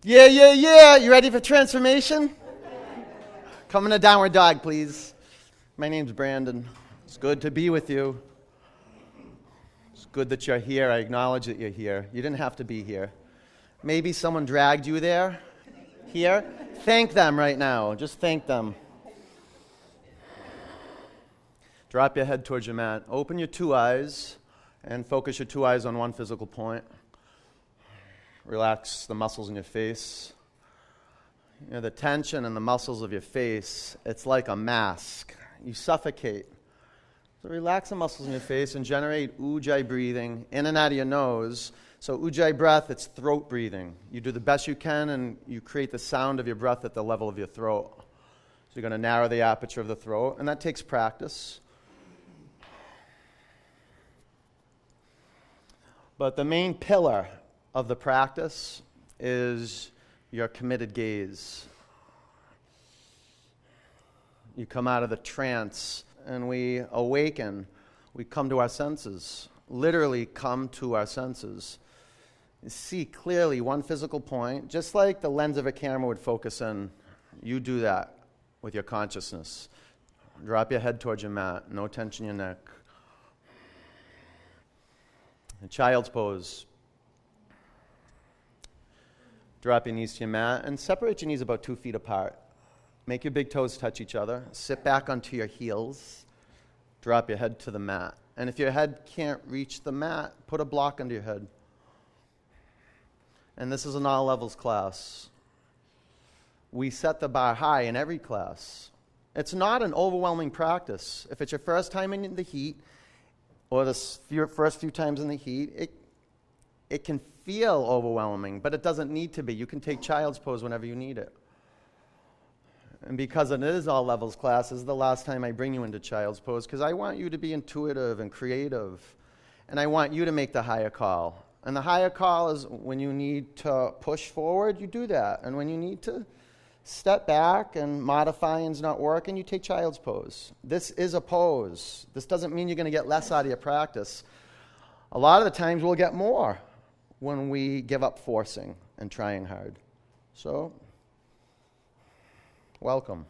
Yeah, yeah, yeah. You ready for transformation? Come in a downward dog, please. My name's Brandon. It's good to be with you. It's good that you're here. I acknowledge that you're here. You didn't have to be here. Maybe someone dragged you there. Here. Thank them right now. Just thank them. Drop your head towards your mat. Open your two eyes and focus your two eyes on one physical point. Relax the muscles in your face. You know, the tension in the muscles of your face, it's like a mask. You suffocate. So relax the muscles in your face and generate ujjayi breathing in and out of your nose. So ujjayi breath, it's throat breathing. You do the best you can and you create the sound of your breath at the level of your throat. So you're going to narrow the aperture of the throat, and that takes practice. But the main pillar of the practice is your committed gaze. You come out of the trance and we awaken. We come to our senses, literally come to our senses. You see clearly one physical point, just like the lens of a camera would focus in. You do that with your consciousness. Drop your head towards your mat, no tension in your neck. A child's pose. Drop your knees to your mat and separate your knees about 2 feet apart. Make your big toes touch each other. Sit back onto your heels. Drop your head to the mat. And if your head can't reach the mat, put a block under your head. And this is an all levels class. We set the bar high in every class. It's not an overwhelming practice. If it's your first time in the heat, or the first few times in the heat, it can feel overwhelming, but it doesn't need to be. You can take child's pose whenever you need it. And because it is all levels class, this is the last time I bring you into child's pose, because I want you to be intuitive and creative, and I want you to make the higher call. And the higher call is when you need to push forward, you do that. And when you need to step back and modifying's not working, you take child's pose. This is a pose. This doesn't mean you're going to get less out of your practice. A lot of the times we'll get more when we give up forcing and trying hard. So, welcome.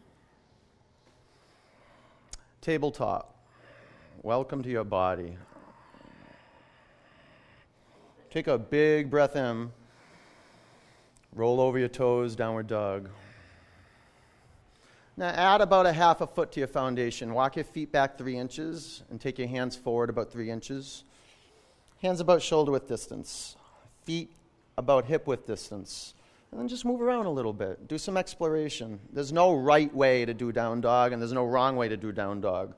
Tabletop. Welcome to your body. Take a big breath in. Roll over your toes, downward dog. Now add about a half a foot to your foundation. Walk your feet back 3 inches and take your hands forward about 3 inches. Hands about shoulder width distance. Feet about hip width distance. And then just move around a little bit. Do some exploration. There's no right way to do down dog and there's no wrong way to do down dog.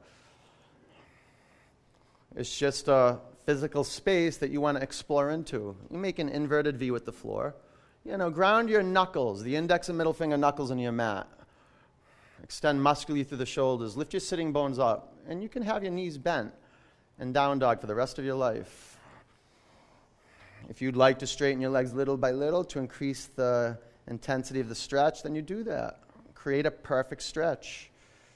It's just a physical space that you want to explore into. You make an inverted V with the floor. You know, ground your knuckles, the index and middle finger knuckles in your mat. Extend muscularly through the shoulders. Lift your sitting bones up. And you can have your knees bent and down dog for the rest of your life. If you'd like to straighten your legs little by little to increase the intensity of the stretch, then you do that. Create a perfect stretch.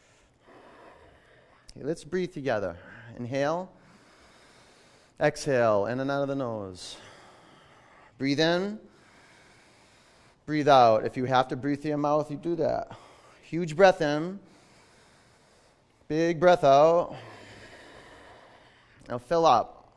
Okay, let's breathe together. Inhale. Exhale, in and out of the nose. Breathe in. Breathe out. If you have to breathe through your mouth, you do that. Huge breath in. Big breath out. Now fill up.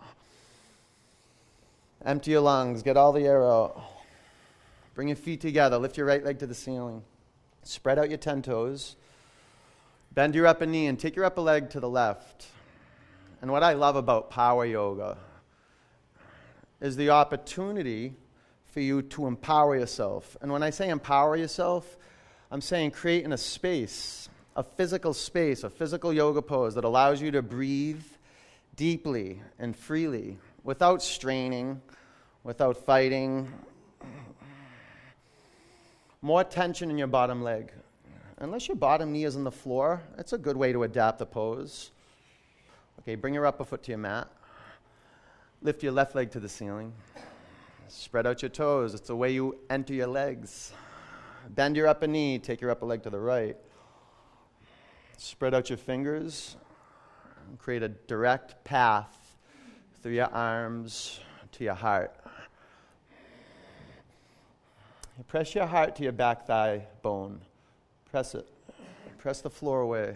Empty your lungs. Get all the air out. Bring your feet together. Lift your right leg to the ceiling. Spread out your 10 toes. Bend your upper knee and take your upper leg to the left. And what I love about power yoga is the opportunity for you to empower yourself. And when I say empower yourself, I'm saying creating a space, a physical yoga pose that allows you to breathe deeply and freely without straining, without fighting. More tension in your bottom leg. Unless your bottom knee is on the floor, it's a good way to adapt the pose. Okay, bring your upper foot to your mat. Lift your left leg to the ceiling. Spread out your toes. It's the way you enter your legs. Bend your upper knee. Take your upper leg to the right. Spread out your fingers. Create a direct path through your arms to your heart. Press your heart to your back thigh bone. Press it. Press the floor away.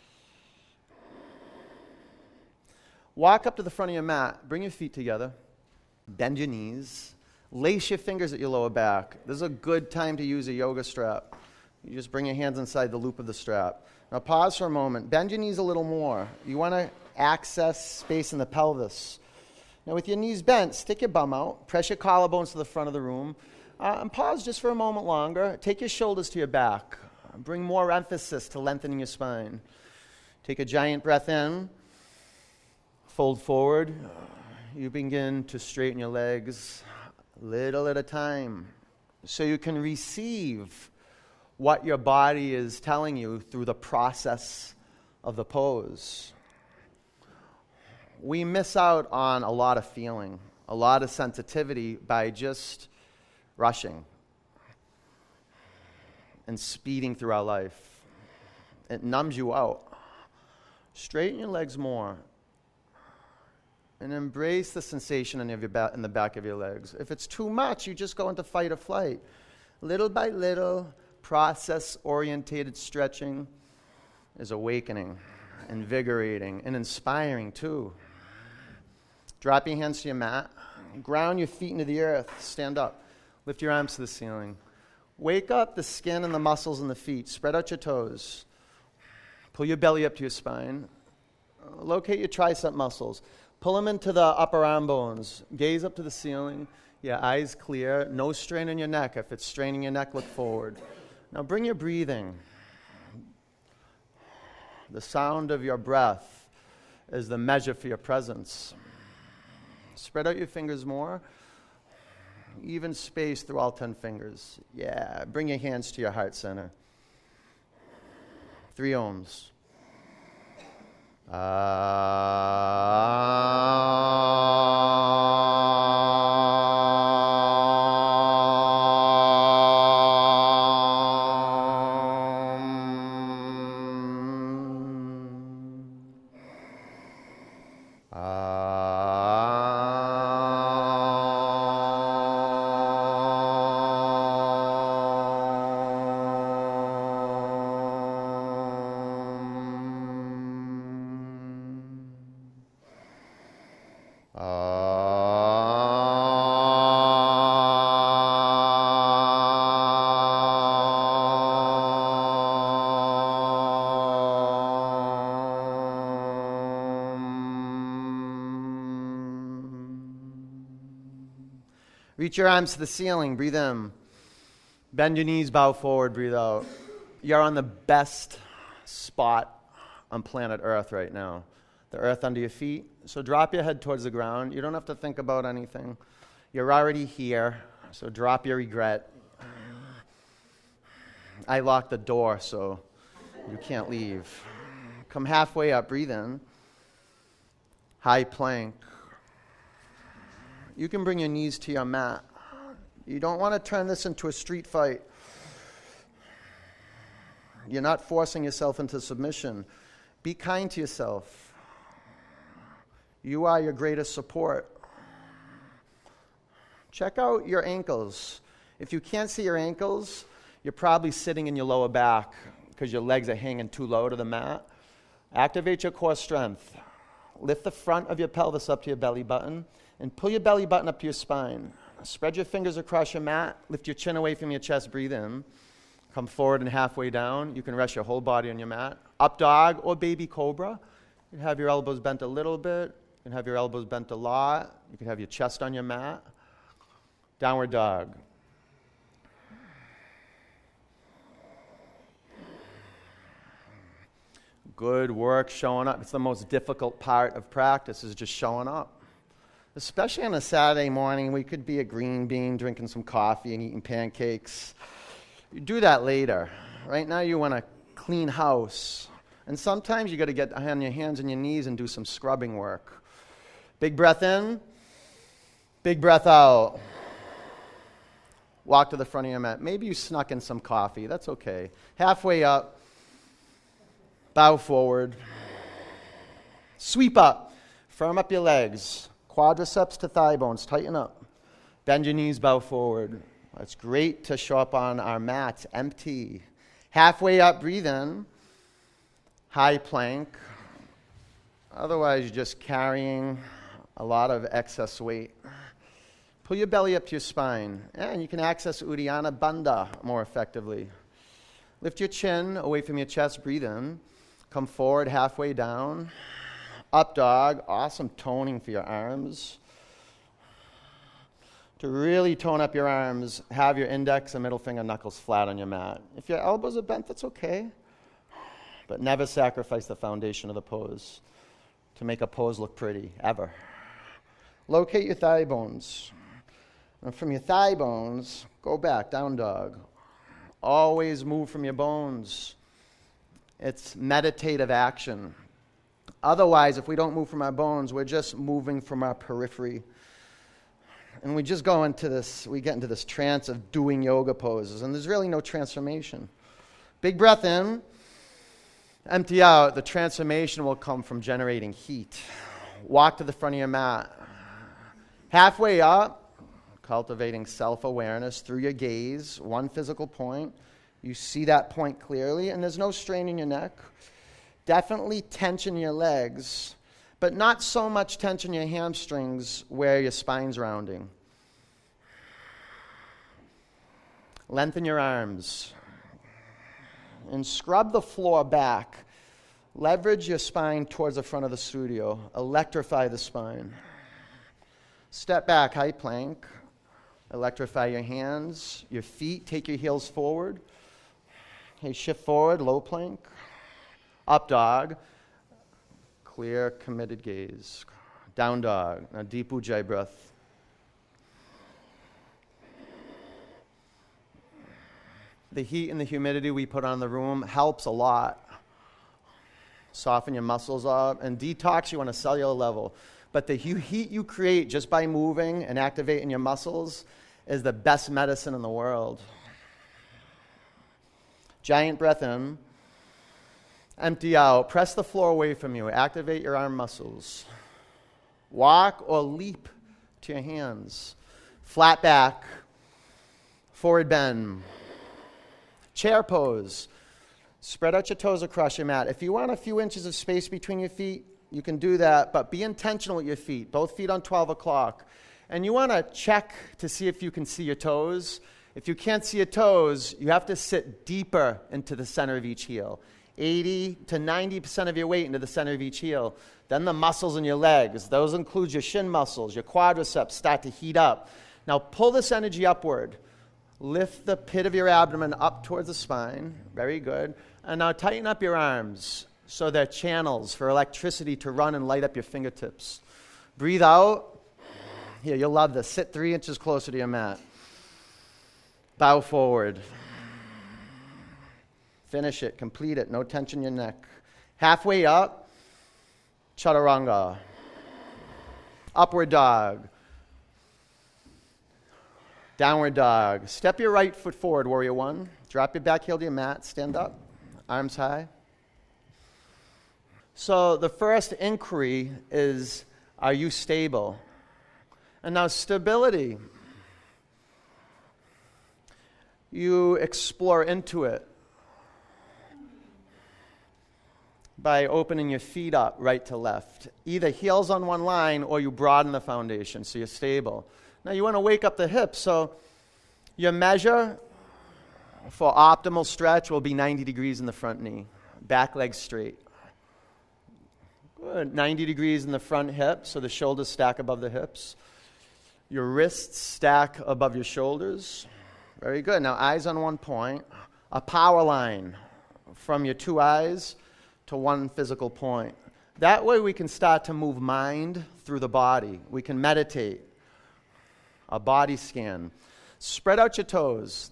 Walk up to the front of your mat. Bring your feet together. Bend your knees. Lace your fingers at your lower back. This is a good time to use a yoga strap. You just bring your hands inside the loop of the strap. Now pause for a moment. Bend your knees a little more. You want to access space in the pelvis. Now with your knees bent, stick your bum out. Press your collarbones to the front of the room. And pause just for a moment longer. Take your shoulders to your back. Bring more emphasis to lengthening your spine. Take a giant breath in. Fold forward. You begin to straighten your legs little at a time so you can receive what your body is telling you through the process of the pose. We miss out on a lot of feeling, a lot of sensitivity by just rushing and speeding through our life. It numbs you out. Straighten your legs more. And embrace the sensation in the back of your legs. If it's too much, you just go into fight or flight. Little by little, process-orientated stretching is awakening, invigorating, and inspiring too. Drop your hands to your mat. Ground your feet into the earth. Stand up. Lift your arms to the ceiling. Wake up the skin and the muscles in the feet. Spread out your toes. Pull your belly up to your spine. Locate your tricep muscles. Pull them into the upper arm bones. Gaze up to the ceiling. Your eyes clear. No strain on your neck. If it's straining your neck, look forward. Now bring your breathing. The sound of your breath is the measure for your presence. Spread out your fingers more. Even space through all 10 fingers. Yeah. Bring your hands to your heart center. 3 ohms. Reach your arms to the ceiling. Breathe in. Bend your knees, bow forward, breathe out. You're on the best spot on planet Earth right now. The earth under your feet. So drop your head towards the ground. You don't have to think about anything. You're already here. So drop your regret. I locked the door, so you can't leave. Come halfway up. Breathe in. High plank. You can bring your knees to your mat. You don't want to turn this into a street fight. You're not forcing yourself into submission. Be kind to yourself. You are your greatest support. Check out your ankles. If you can't see your ankles, you're probably sitting in your lower back because your legs are hanging too low to the mat. Activate your core strength. Lift the front of your pelvis up to your belly button and pull your belly button up to your spine. Spread your fingers across your mat. Lift your chin away from your chest. Breathe in. Come forward and halfway down. You can rest your whole body on your mat. Up dog or baby cobra. You can have your elbows bent a little bit. You can have your elbows bent a lot. You can have your chest on your mat. Downward dog. Good work showing up. It's the most difficult part of practice is just showing up. Especially on a Saturday morning, we could be a green bean drinking some coffee and eating pancakes. You do that later. Right now you want to clean house. And sometimes you got to get on your hands and your knees and do some scrubbing work. Big breath in. Big breath out. Walk to the front of your mat. Maybe you snuck in some coffee. That's okay. Halfway up. Bow forward. Sweep up. Firm up your legs. Quadriceps to thigh bones. Tighten up. Bend your knees, bow forward. It's great to show up on our mats empty. Halfway up, breathe in. High plank. Otherwise, you're just carrying a lot of excess weight. Pull your belly up to your spine. And you can access Uddiyana Bandha more effectively. Lift your chin away from your chest. Breathe in. Come forward halfway down. Up dog. Awesome toning for your arms. To really tone up your arms, have your index and middle finger knuckles flat on your mat. If your elbows are bent, that's okay. But never sacrifice the foundation of the pose to make a pose look pretty, ever. Locate your thigh bones. And from your thigh bones, go back, down dog. Always move from your bones. It's meditative action. Otherwise, if we don't move from our bones, we're just moving from our periphery. And we just go into this, we get into this trance of doing yoga poses, and there's really no transformation. Big breath in, empty out. The transformation will come from generating heat. Walk to the front of your mat. Halfway up, cultivating self-awareness through your gaze, one physical point. You see that point clearly, and there's no strain in your neck. Definitely tension your legs, but not so much tension your hamstrings where your spine's rounding. Lengthen your arms and scrub the floor back. Leverage your spine towards the front of the studio. Electrify the spine. Step back, high plank. Electrify your hands, your feet. Take your heels forward. Okay, shift forward, low plank. Up dog. Clear, committed gaze. Down dog. Now deep ujjayi breath. The heat and the humidity we put on the room helps a lot. Soften your muscles up and detox you on a cellular level. But the heat you create just by moving and activating your muscles is the best medicine in the world. Giant breath in. Empty out. Press the floor away from you. Activate your arm muscles. Walk or leap to your hands. Flat back. Forward bend. Chair pose. Spread out your toes across your mat. If you want a few inches of space between your feet, you can do that, but be intentional with your feet. Both feet on 12 o'clock. And you want to check to see if you can see your toes. If you can't see your toes, you have to sit deeper into the center of each heel. 80 to 90% of your weight into the center of each heel. Then the muscles in your legs, those include your shin muscles, your quadriceps, start to heat up. Now pull this energy upward. Lift the pit of your abdomen up towards the spine. Very good. And now tighten up your arms so they're channels for electricity to run and light up your fingertips. Breathe out. Here, you'll love this. Sit 3 inches closer to your mat. Bow forward. Finish it. Complete it. No tension in your neck. Halfway up, chaturanga. Upward dog. Downward dog. Step your right foot forward, warrior one. Drop your back heel to your mat. Stand up. Arms high. So the first inquiry is, are you stable? And now stability. You explore into it by opening your feet up right to left. Either heels on one line or you broaden the foundation so you're stable. Now you want to wake up the hips, so your measure for optimal stretch will be 90 degrees in the front knee. Back leg straight. Good. 90 degrees in the front hip, so the shoulders stack above the hips. Your wrists stack above your shoulders. Very good. Now eyes on one point. A power line from your two eyes to one physical point. That way we can start to move mind through the body. We can meditate. A body scan. Spread out your toes.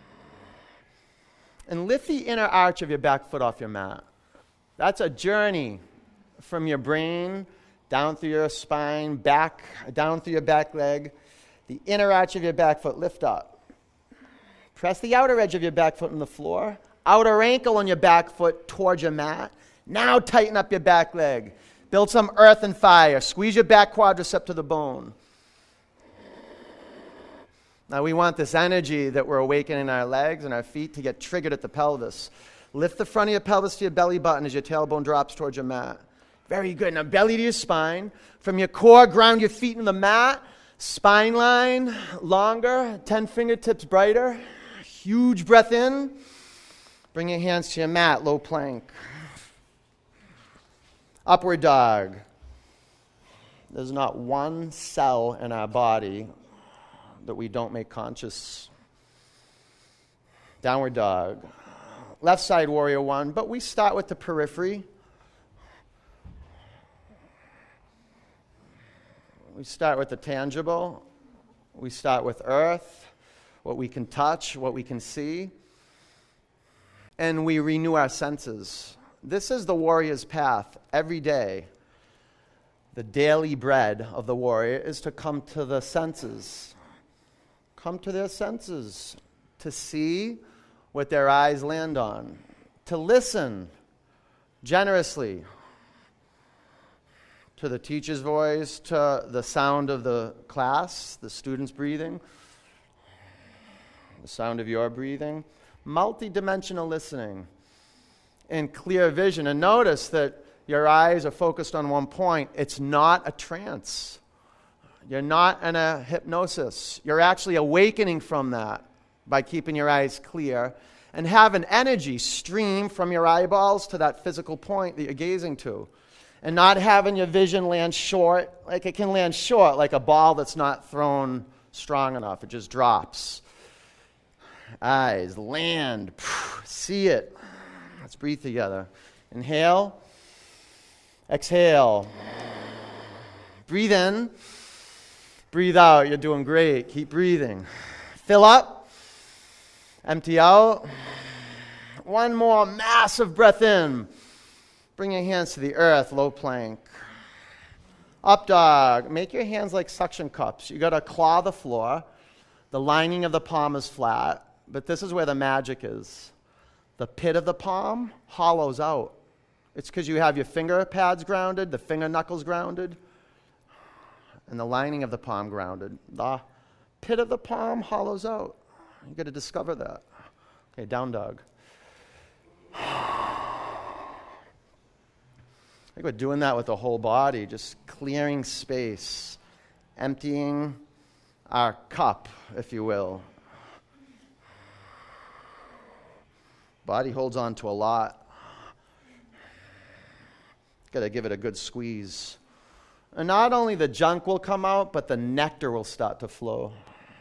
And lift the inner arch of your back foot off your mat. That's a journey from your brain down through your spine, back, down through your back leg. The inner arch of your back foot, lift up. Press the outer edge of your back foot on the floor. Outer ankle on your back foot towards your mat. Now tighten up your back leg. Build some earth and fire. Squeeze your back quadricep to the bone. Now we want this energy that we're awakening in our legs and our feet to get triggered at the pelvis. Lift the front of your pelvis to your belly button as your tailbone drops towards your mat. Very good. Now belly to your spine. From your core, ground your feet in the mat. Spine line longer, 10 fingertips brighter. Huge breath in. Bring your hands to your mat, low plank. Upward dog. There's not one cell in our body that we don't make conscious. Downward dog. Left side warrior one, but we start with the periphery. We start with the tangible. We start with earth, what we can touch, what we can see. And we renew our senses. This is the warrior's path every day. The daily bread of the warrior is to come to the senses. Come to their senses. To see what their eyes land on. To listen generously to the teacher's voice, to the sound of the class, the students breathing, the sound of your breathing. Multi-dimensional listening and clear vision. And notice that your eyes are focused on one point. It's not a trance. You're not in a hypnosis. You're actually awakening from that by keeping your eyes clear and have an energy stream from your eyeballs to that physical point that you're gazing to. And not having your vision land short. Like it can land short like a ball that's not thrown strong enough. It just drops. Eyes, land, see it. Let's breathe together. Inhale. Exhale. Breathe in. Breathe out. You're doing great. Keep breathing. Fill up. Empty out. One more massive breath in. Bring your hands to the earth, low plank. Up dog. Make your hands like suction cups. You got to claw the floor. The lining of the palm is flat. But this is where the magic is. The pit of the palm hollows out. It's because you have your finger pads grounded, the finger knuckles grounded, and the lining of the palm grounded. The pit of the palm hollows out. You got to discover that. Okay, down dog. I think we're doing that with the whole body, just clearing space, emptying our cup, if you will. Body holds on to a lot. Got to give it a good squeeze. And not only the junk will come out, but the nectar will start to flow.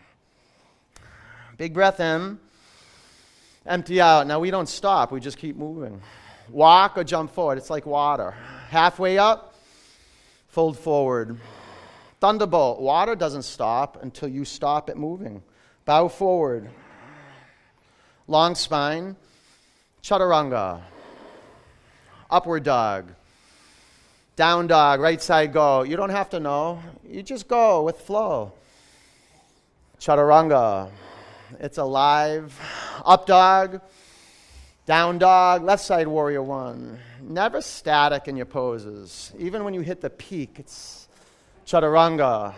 Big breath in. Empty out. Now we don't stop. We just keep moving. Walk or jump forward. It's like water. Halfway up, fold forward. Thunderbolt. Water doesn't stop until you stop it moving. Bow forward. Long spine. Chaturanga. Upward dog. Down dog. Right side go. You don't have to know. You just go with flow. Chaturanga. It's alive. Up dog. Down dog. Left side warrior one. Never static in your poses. Even when you hit the peak, it's chaturanga.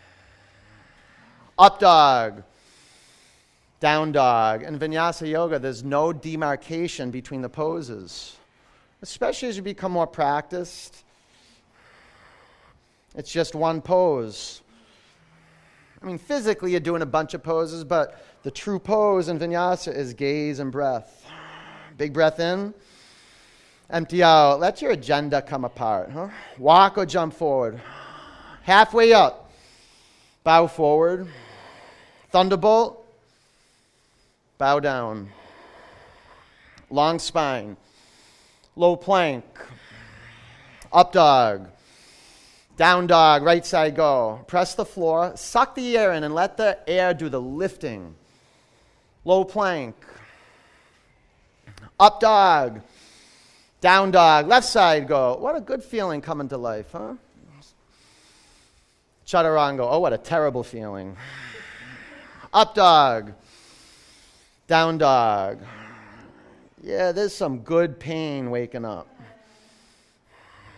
Up dog. Down dog. In Vinyasa Yoga, there's no demarcation between the poses. Especially as you become more practiced. It's just one pose. I mean, physically you're doing a bunch of poses, but the true pose in Vinyasa is gaze and breath. Big breath in. Empty out. Let your agenda come apart. Walk or jump forward. Halfway up. Bow forward. Thunderbolt. Bow down. Long spine. Low plank. Up dog. Down dog. Right side go. Press the floor. Suck the air in and let the air do the lifting. Low plank. Up dog. Down dog. Left side go. What a good feeling coming to life, huh? Chaturanga. Oh, what a terrible feeling. Up dog. Down dog. Yeah, there's some good pain waking up.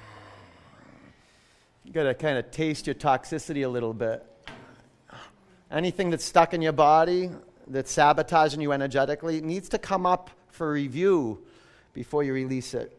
You got to kind of taste your toxicity a little bit. Anything that's stuck in your body that's sabotaging you energetically needs to come up for review before you release it.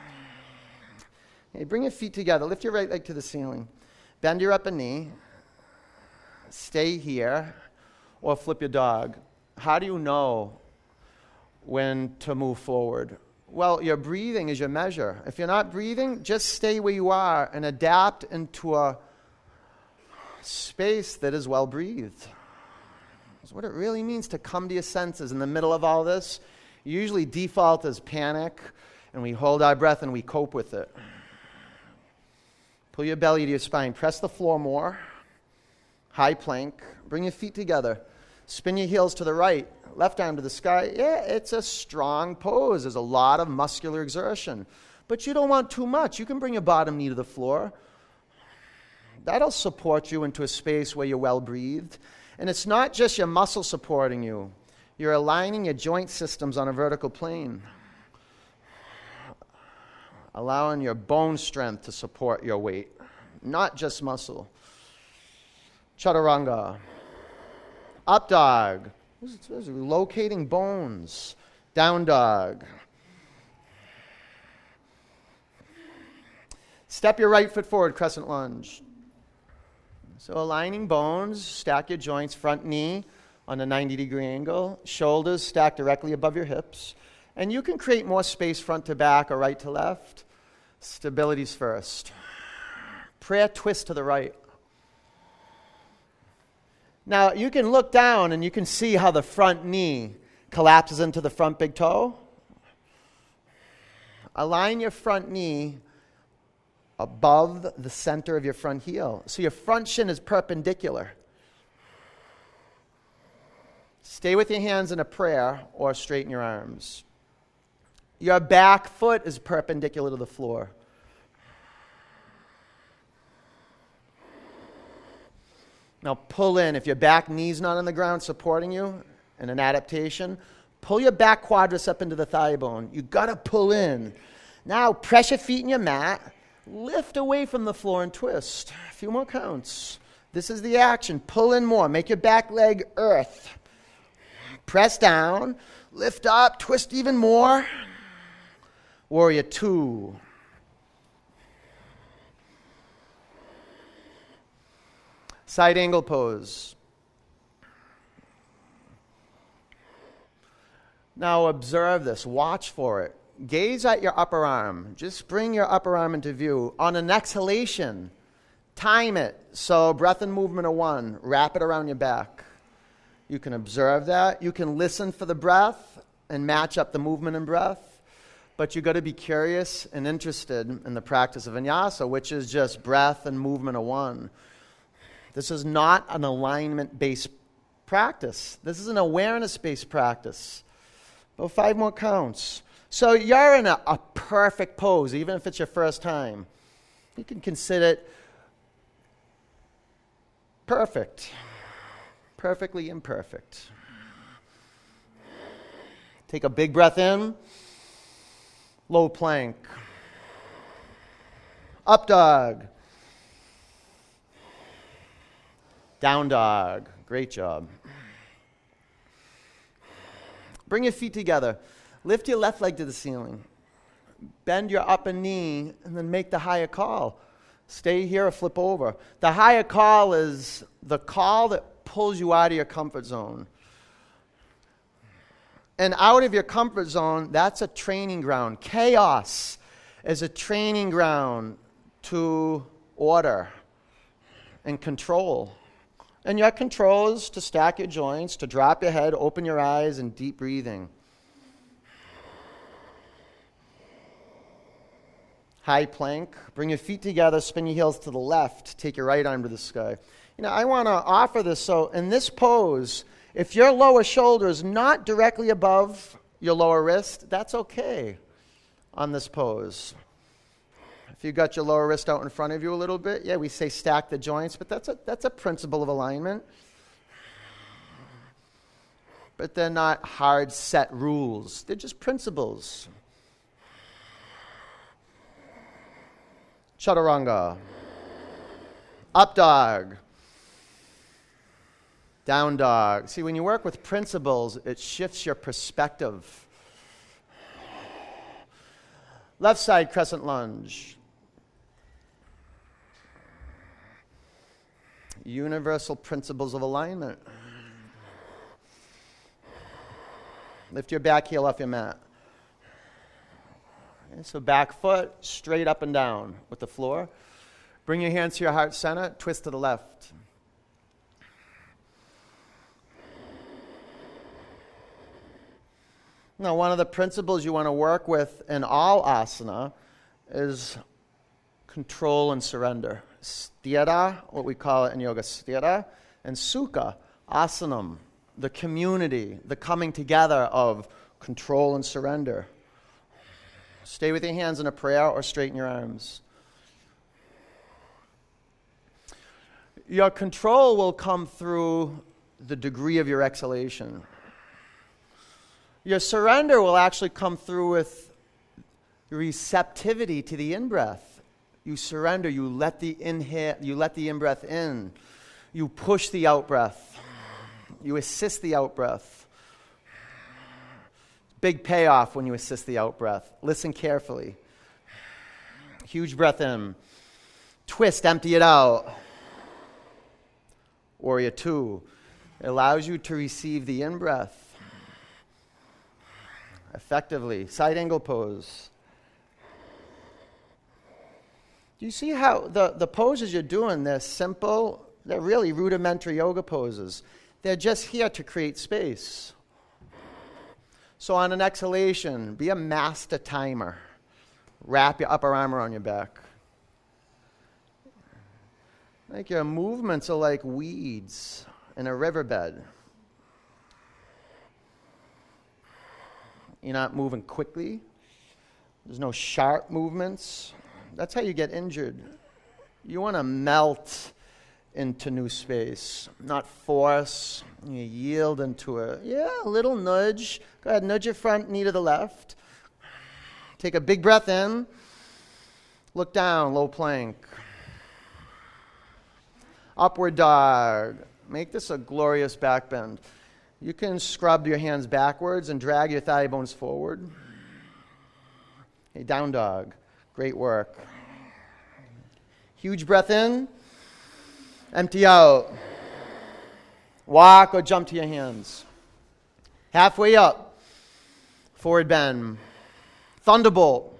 Okay, bring your feet together. Lift your right leg to the ceiling. Bend your upper knee. Stay here or flip your dog. How do you know when to move forward? Well, your breathing is your measure. If you're not breathing, just stay where you are and adapt into a space that is well breathed. That's what it really means to come to your senses in the middle of all this. Usually default is panic, and we hold our breath and we cope with it. Pull your belly to your spine. Press the floor more. High plank. Bring your feet together. Spin your heels to the right. Left arm to the sky. Yeah, it's a strong pose. There's a lot of muscular exertion. But you don't want too much. You can bring your bottom knee to the floor. That'll support you into a space where you're well breathed. And it's not just your muscle supporting you. You're aligning your joint systems on a vertical plane, allowing your bone strength to support your weight, not just muscle. Chaturanga. Up dog. This is locating bones. Down dog. Step your right foot forward, crescent lunge. So aligning bones, stack your joints, front knee on a 90-degree angle, shoulders stacked directly above your hips. And you can create more space front to back or right to left. Stability's first. Prayer twist to the right. Now, you can look down and you can see how the front knee collapses into the front big toe. Align your front knee above the center of your front heel. So your front shin is perpendicular. Stay with your hands in a prayer or straighten your arms. Your back foot is perpendicular to the floor. Now pull in. If your back knee's not on the ground supporting you in an adaptation, pull your back quadriceps up into the thigh bone. You got to pull in. Now press your feet in your mat. Lift away from the floor and twist. A few more counts. This is the action. Pull in more. Make your back leg earth. Press down. Lift up. Twist even more. Warrior 2. Side angle pose. Now observe this. Watch for it. Gaze at your upper arm. Just bring your upper arm into view. On an exhalation, time it. So breath and movement are 1. Wrap it around your back. You can observe that. You can listen for the breath and match up the movement and breath. But you've got to be curious and interested in the practice of vinyasa, which is just breath and movement are 1. This is not an alignment-based practice. This is an awareness-based practice. About 5 more counts. So you're in a perfect pose, even if it's your first time. You can consider it perfect, perfectly imperfect. Take a big breath in, low plank, up dog, down dog. Great job. Bring your feet together. Lift your left leg to the ceiling. Bend your upper knee and then make the higher call. Stay here or flip over. The higher call is the call that pulls you out of your comfort zone. And out of your comfort zone, that's a training ground. Chaos is a training ground to order and control. And your control is to stack your joints, to drop your head, open your eyes, and deep breathing. High plank. Bring your feet together, spin your heels to the left, take your right arm to the sky. You know, I want to offer this. So in this pose, if your lower shoulder is not directly above your lower wrist, that's okay on this pose. If you got your lower wrist out in front of you a little bit, yeah, we say stack the joints, but that's a principle of alignment. But they're not hard set rules. They're just principles. Chaturanga. Up dog. Down dog. See, when you work with principles, it shifts your perspective. Left side crescent lunge. Universal principles of alignment. Lift your back heel off your mat. Okay, so back foot straight up and down with the floor. Bring your hands to your heart center, twist to the left. Now, one of the principles you want to work with in all asana is control and surrender. Sthira, what we call it in yoga, sthira, and sukha, asanam, the community, the coming together of control and surrender. Stay with your hands in a prayer or straighten your arms. Your control will come through the degree of your exhalation. Your surrender will actually come through with receptivity to the in-breath. You surrender, you let the in-breath in. You push the out-breath. You assist the out-breath. Big payoff when you assist the out-breath. Listen carefully. Huge breath in. Twist, empty it out. Warrior 2. It allows you to receive the in-breath effectively. Side angle pose. Do you see how the poses you're doing, they're simple, they're really rudimentary yoga poses. They're just here to create space. So on an exhalation, be a master timer. Wrap your upper arm around your back. Like your movements are like weeds in a riverbed. You're not moving quickly. There's no sharp movements. That's how you get injured. You want to melt into new space, not force. You yield into a little nudge. Go ahead, nudge your front knee to the left. Take a big breath in. Look down, low plank. Upward dog. Make this a glorious back bend. You can scrub your hands backwards and drag your thigh bones forward. Hey, down dog. Great work. Huge breath in. Empty out. Walk or jump to your hands. Halfway up. Forward bend. Thunderbolt.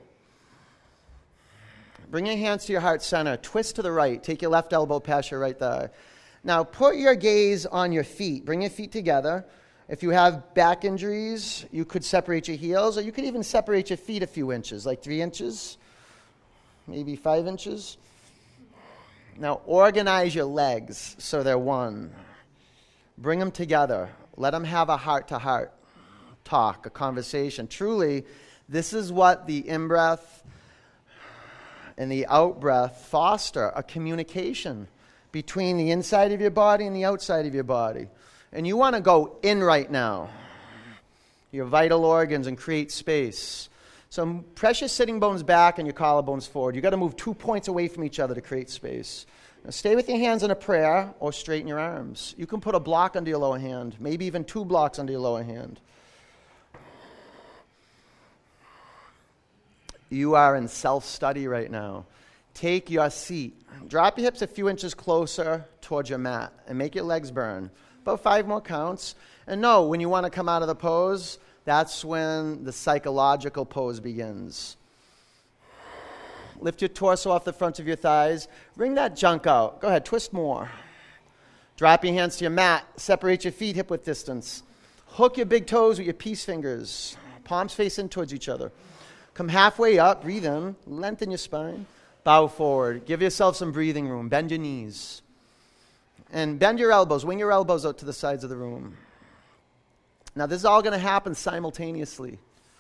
Bring your hands to your heart center. Twist to the right. Take your left elbow past your right thigh. Now put your gaze on your feet. Bring your feet together. If you have back injuries, you could separate your heels, or you could even separate your feet a few inches, like 3 inches, maybe 5 inches. Now organize your legs so they're one. Bring them together. Let them have a heart-to-heart talk, a conversation. Truly, this is what the in-breath and the out-breath foster, a communication between the inside of your body and the outside of your body. And you want to go in right now, your vital organs, and create space. So press your sitting bones back and your collarbones forward. You've got to move 2 points away from each other to create space. Now stay with your hands in a prayer or straighten your arms. You can put a block under your lower hand, maybe even 2 blocks under your lower hand. You are in self-study right now. Take your seat. Drop your hips a few inches closer towards your mat and make your legs burn. About 5 more counts. And know, when you want to come out of the pose, that's when the psychological pose begins. Lift your torso off the front of your thighs. Bring that junk out. Go ahead, twist more. Drop your hands to your mat. Separate your feet hip-width distance. Hook your big toes with your peace fingers. Palms face in towards each other. Come halfway up. Breathe in. Lengthen your spine. Bow forward. Give yourself some breathing room. Bend your knees. And bend your elbows. Wing your elbows out to the sides of the room. Now, this is all going to happen simultaneously.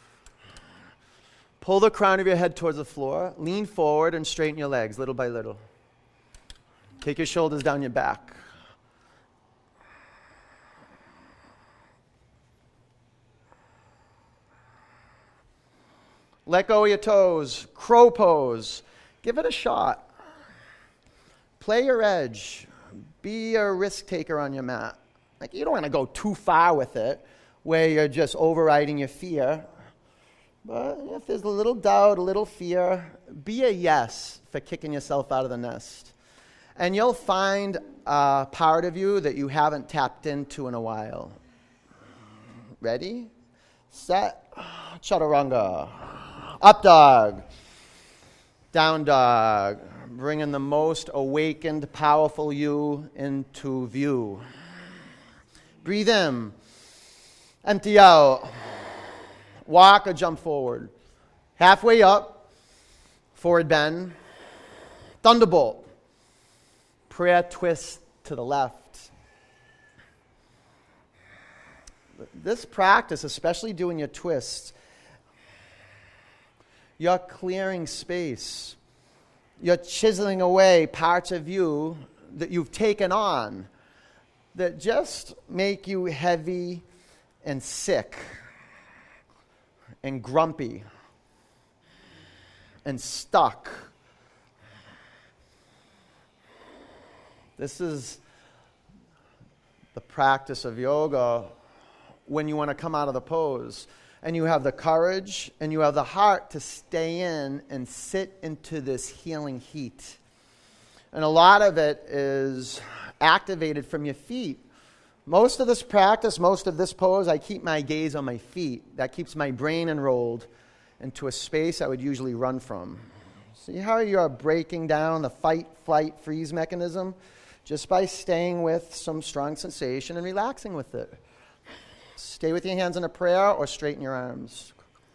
Pull the crown of your head towards the floor. Lean forward and straighten your legs little by little. Take your shoulders down your back. Let go of your toes. Crow pose. Give it a shot. Play your edge. Be a risk taker on your mat. Like, you don't want to go too far with it, where you're just overriding your fear. But if there's a little doubt, a little fear, be a yes for kicking yourself out of the nest. And you'll find a part of you that you haven't tapped into in a while. Ready? Set. Chaturanga. Up dog. Down dog. Bringing the most awakened, powerful you into view. Breathe in. Empty out. Walk or jump forward. Halfway up. Forward bend. Thunderbolt. Prayer twist to the left. This practice, especially doing your twists, you're clearing space. You're chiseling away parts of you that you've taken on that just make you heavy and sick and grumpy and stuck. This is the practice of yoga when you want to come out of the pose and you have the courage and you have the heart to stay in and sit into this healing heat. And a lot of it is activated from your feet. Most of this practice, most of this pose, I keep my gaze on my feet. That keeps my brain enrolled into a space I would usually run from. See how you're breaking down the fight, flight, freeze mechanism? Just by staying with some strong sensation and relaxing with it. Stay with your hands in a prayer or straighten your arms.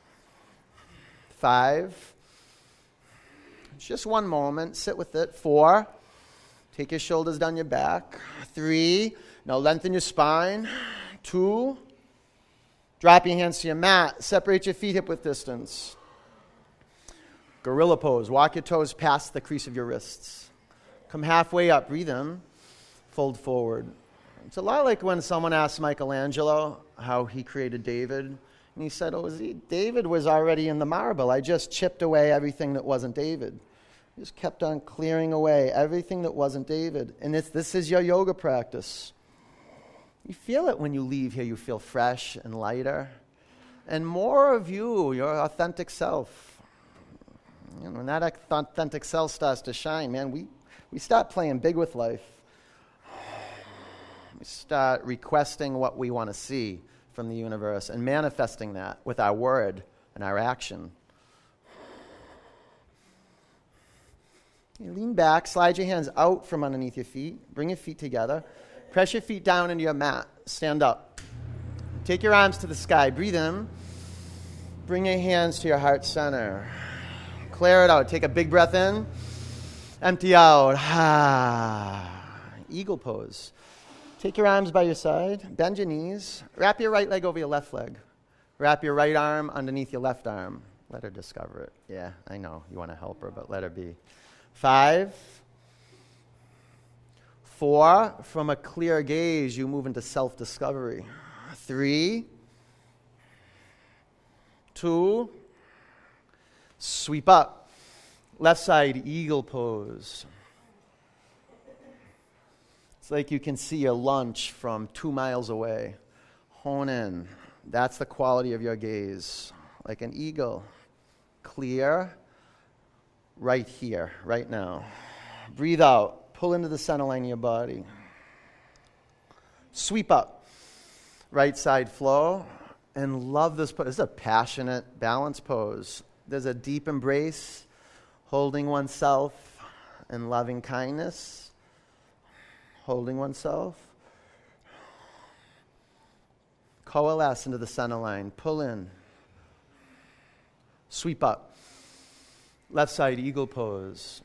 5. Just one moment. Sit with it. 4. Take your shoulders down your back. 3. Now lengthen your spine. 2. Drop your hands to your mat. Separate your feet hip width distance. Gorilla pose. Walk your toes past the crease of your wrists. Come halfway up. Breathe in. Fold forward. It's a lot like when someone asked Michelangelo how he created David. And he said, David was already in the marble. I just chipped away everything that wasn't David. I just kept on clearing away everything that wasn't David. And this is your yoga practice. You feel it when you leave here. You feel fresh and lighter. And more of you, your authentic self. And when that authentic self starts to shine, man, we start playing big with life. We start requesting what we want to see from the universe and manifesting that with our word and our action. You lean back, slide your hands out from underneath your feet, bring your feet together, press your feet down into your mat, stand up. Take your arms to the sky, breathe in, bring your hands to your heart center. Clear it out, take a big breath in, empty out. Eagle pose. Take your arms by your side, bend your knees, wrap your right leg over your left leg. Wrap your right arm underneath your left arm. Let her discover it. Yeah, I know, you want to help her, but let her be. 5. 4, from a clear gaze, you move into self-discovery. 3. 2. Sweep up. Left side, eagle pose. It's like you can see your lunch from 2 miles away. Hone in. That's the quality of your gaze. Like an eagle. Clear. Right here, right now. Breathe out. Pull into the center line of your body. Sweep up. Right side flow. And love this pose. This is a passionate balance pose. There's a deep embrace, holding oneself in loving kindness. Holding oneself. Coalesce into the center line. Pull in. Sweep up. Left side eagle pose.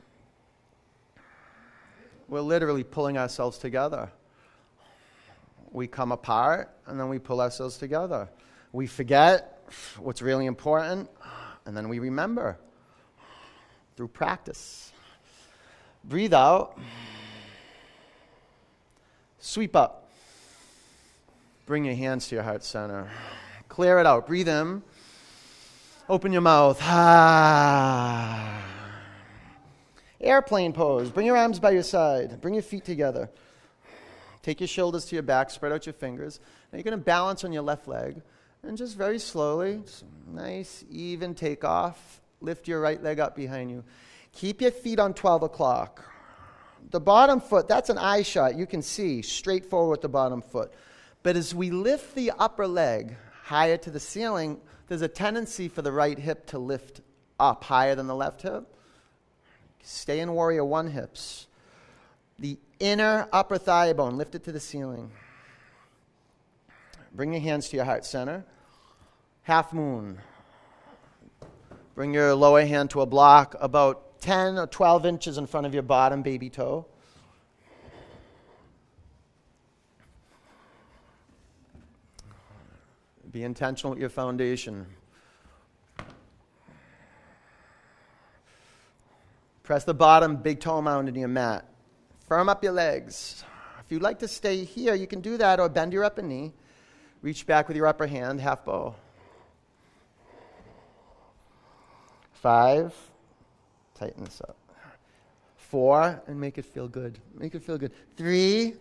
We're literally pulling ourselves together. We come apart and then we pull ourselves together. We forget what's really important and then we remember through practice. Breathe out. Sweep up. Bring your hands to your heart center. Clear it out. Breathe in. Open your mouth. Airplane pose. Bring your arms by your side. Bring your feet together. Take your shoulders to your back, spread out your fingers. Now you're going to balance on your left leg. And just very slowly, just nice, even takeoff. Lift your right leg up behind you. Keep your feet on 12 o'clock. The bottom foot, that's an eye shot. You can see straight forward with the bottom foot. But as we lift the upper leg higher to the ceiling, there's a tendency for the right hip to lift up higher than the left hip. Stay in warrior one hips. The inner upper thigh bone, lift it to the ceiling. Bring your hands to your heart center. Half moon. Bring your lower hand to a block about 10 or 12 inches in front of your bottom baby toe. Be intentional with your foundation. Press the bottom big toe mound into your mat. Firm up your legs. If you'd like to stay here, you can do that, or bend your upper knee. Reach back with your upper hand, half bow. 5, tighten this up. 4, and make it feel good. Make it feel good. 3,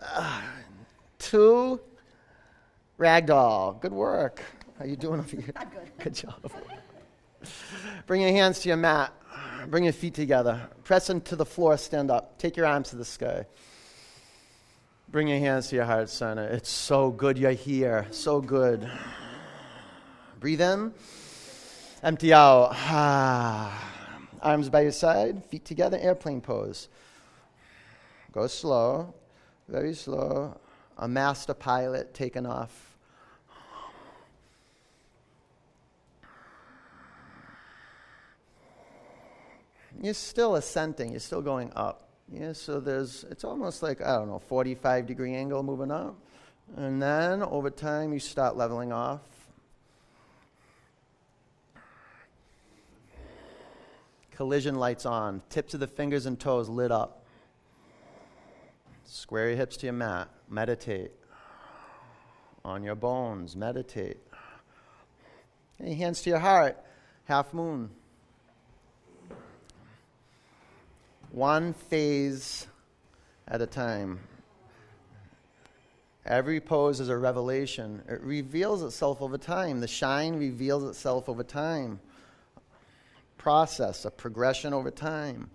2, ragdoll. Good work. How you doing over here? I'm good. Good job. Bring your hands to your mat. Bring your feet together. Press into the floor, stand up. Take your arms to the sky. Bring your hands to your heart center. It's so good you're here. So good. Breathe in. Empty out. Arms by your side, feet together, airplane pose. Go slow, very slow. A master pilot taking off. You're still ascending, you're still going up. Yeah, so it's almost like, 45-degree angle moving up. And then over time you start leveling off. Collision lights on. Tips of the fingers and toes lit up. Square your hips to your mat. Meditate. On your bones. Meditate. Hey, hands to your heart. Half moon. One phase at a time. Every pose is a revelation. It reveals itself over time. The shine reveals itself over time. Process, a progression over time.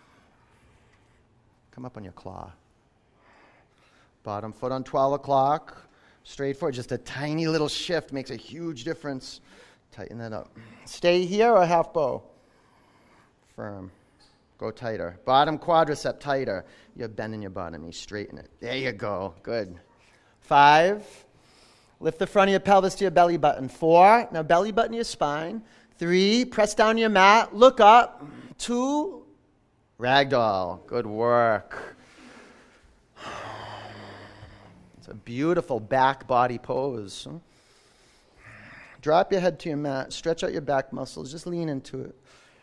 Come up on your claw. Bottom foot on 12 o'clock. Straight forward. Just a tiny little shift makes a huge difference. Tighten that up. Stay here or half bow? Firm. Go tighter. Bottom quadricep tighter. You're bending your bottom knee. Straighten it. There you go. Good. 5. Lift the front of your pelvis to your belly button. 4. Now belly button your spine. 3. Press down your mat. Look up. 2. Ragdoll. Good work. It's a beautiful back body pose. Drop your head to your mat. Stretch out your back muscles. Just lean into it.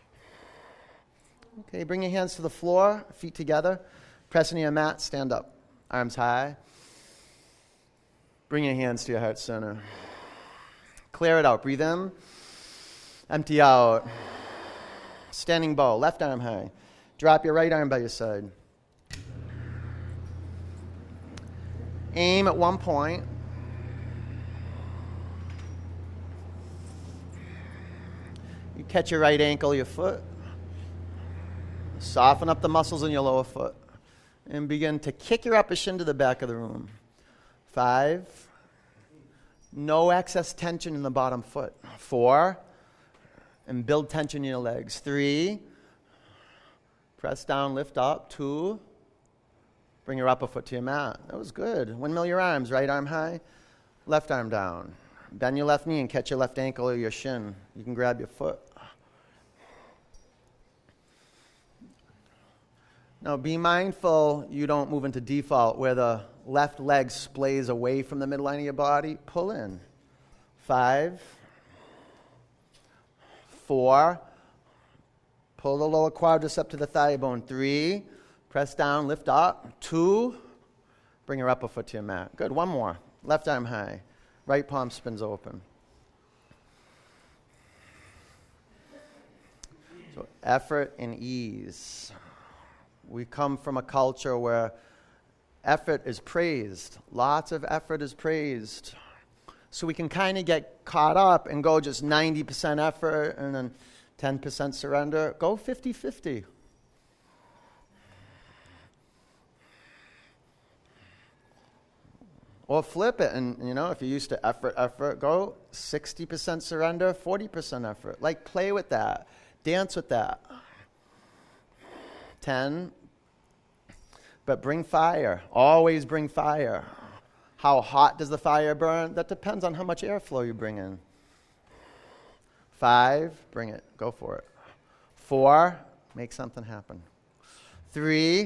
Okay, bring your hands to the floor, feet together. Press into your mat, stand up. Arms high. Bring your hands to your heart center. Clear it out. Breathe in. Empty out. Standing bow, left arm high. Drop your right arm by your side. Aim at one point. You catch your right ankle, your foot. Soften up the muscles in your lower foot. And begin to kick your upper shin to the back of the room. 5. No excess tension in the bottom foot. 4. And build tension in your legs. 3. Press down, lift up. 2. Bring your upper foot to your mat. That was good. Windmill your arms. Right arm high, left arm down. Bend your left knee and catch your left ankle or your shin. You can grab your foot. Now be mindful you don't move into default where the left leg splays away from the midline of your body. Pull in. 5. 4. Pull the lower quadricep to the thigh bone. 3. Press down, lift up. 2. Bring your upper foot to your mat. Good. One more. Left arm high. Right palm spins open. So effort and ease. We come from a culture where Effort is praised. Lots of effort is praised. So we can kind of get caught up and go just 90% effort and then 10% surrender. Go 50-50. Or flip it, and if you're used to effort, go 60% surrender, 40% effort. Like, play with that. Dance with that. 10. But bring fire. Always bring fire. How hot does the fire burn? That depends on how much airflow you bring in. 5, bring it. Go for it. 4, make something happen. 3,